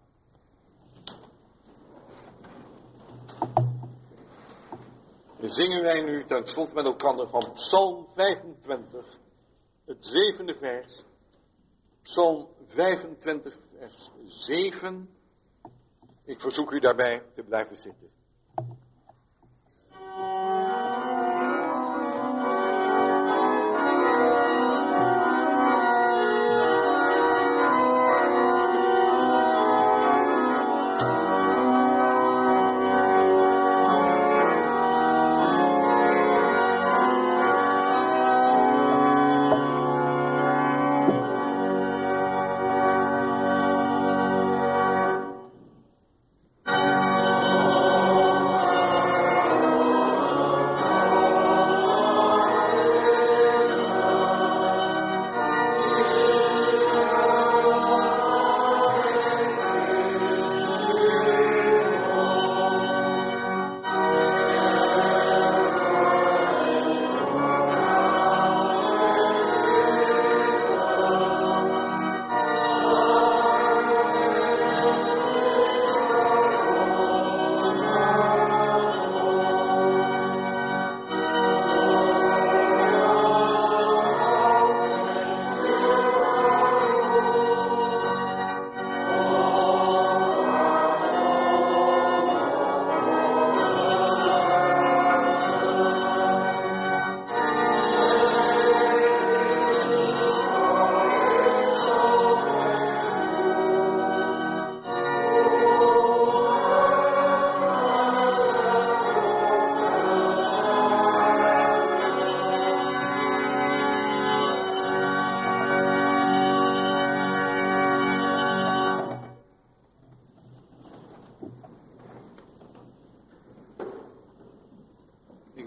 Speaker 1: Dan zingen wij nu ten slotte met elkaar van Psalm vijfentwintig, het zevende vers. Psalm vijfentwintig, vers zeven. Ik verzoek u daarbij te blijven zitten.
Speaker 3: Oh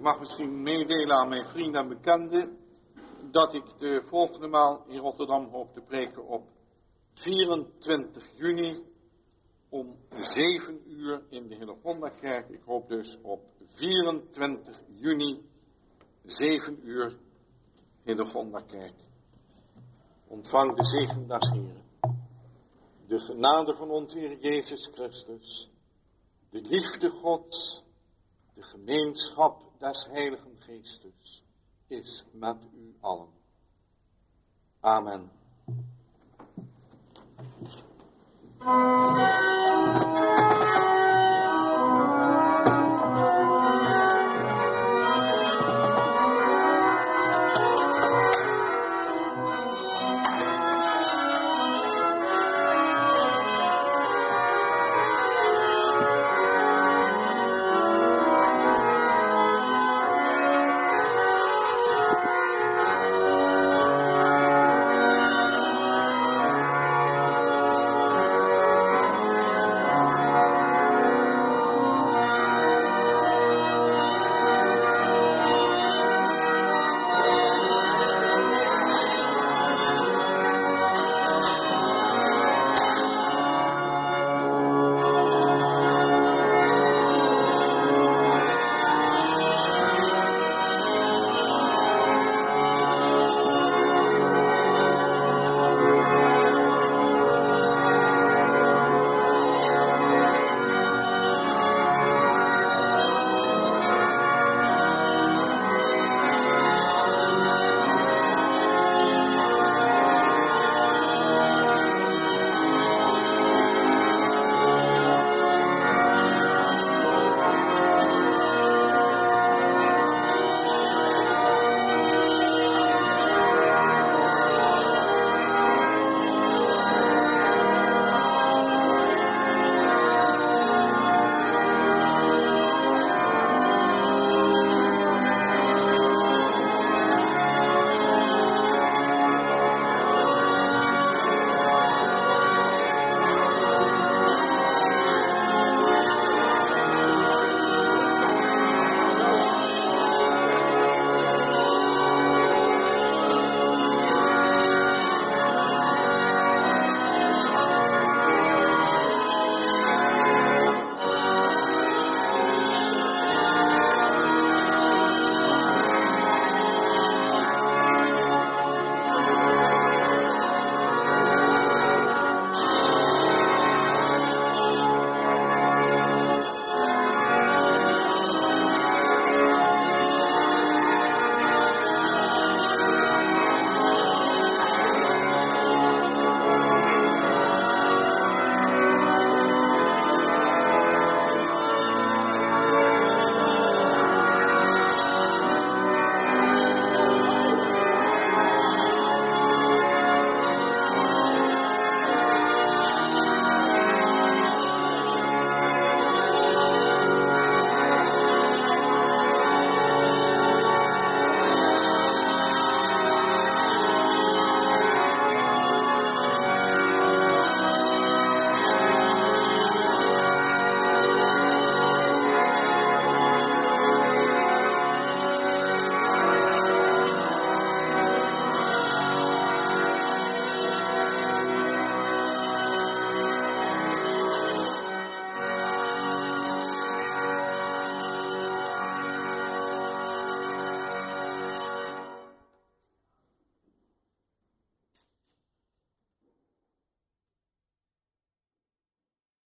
Speaker 1: mag misschien meedelen aan mijn vrienden en bekenden dat ik de volgende maal in Rotterdam hoop te preken op vierentwintig juni om zeven uur in de Hillegondakerk. Ik hoop dus op vierentwintig juni, zeven uur, Hillegondakerk. Ontvang de zegen des Heren. De genade van onze Heer Jezus Christus, de liefde Gods, de gemeenschap des Heiligen Geestes is met u allen. Amen.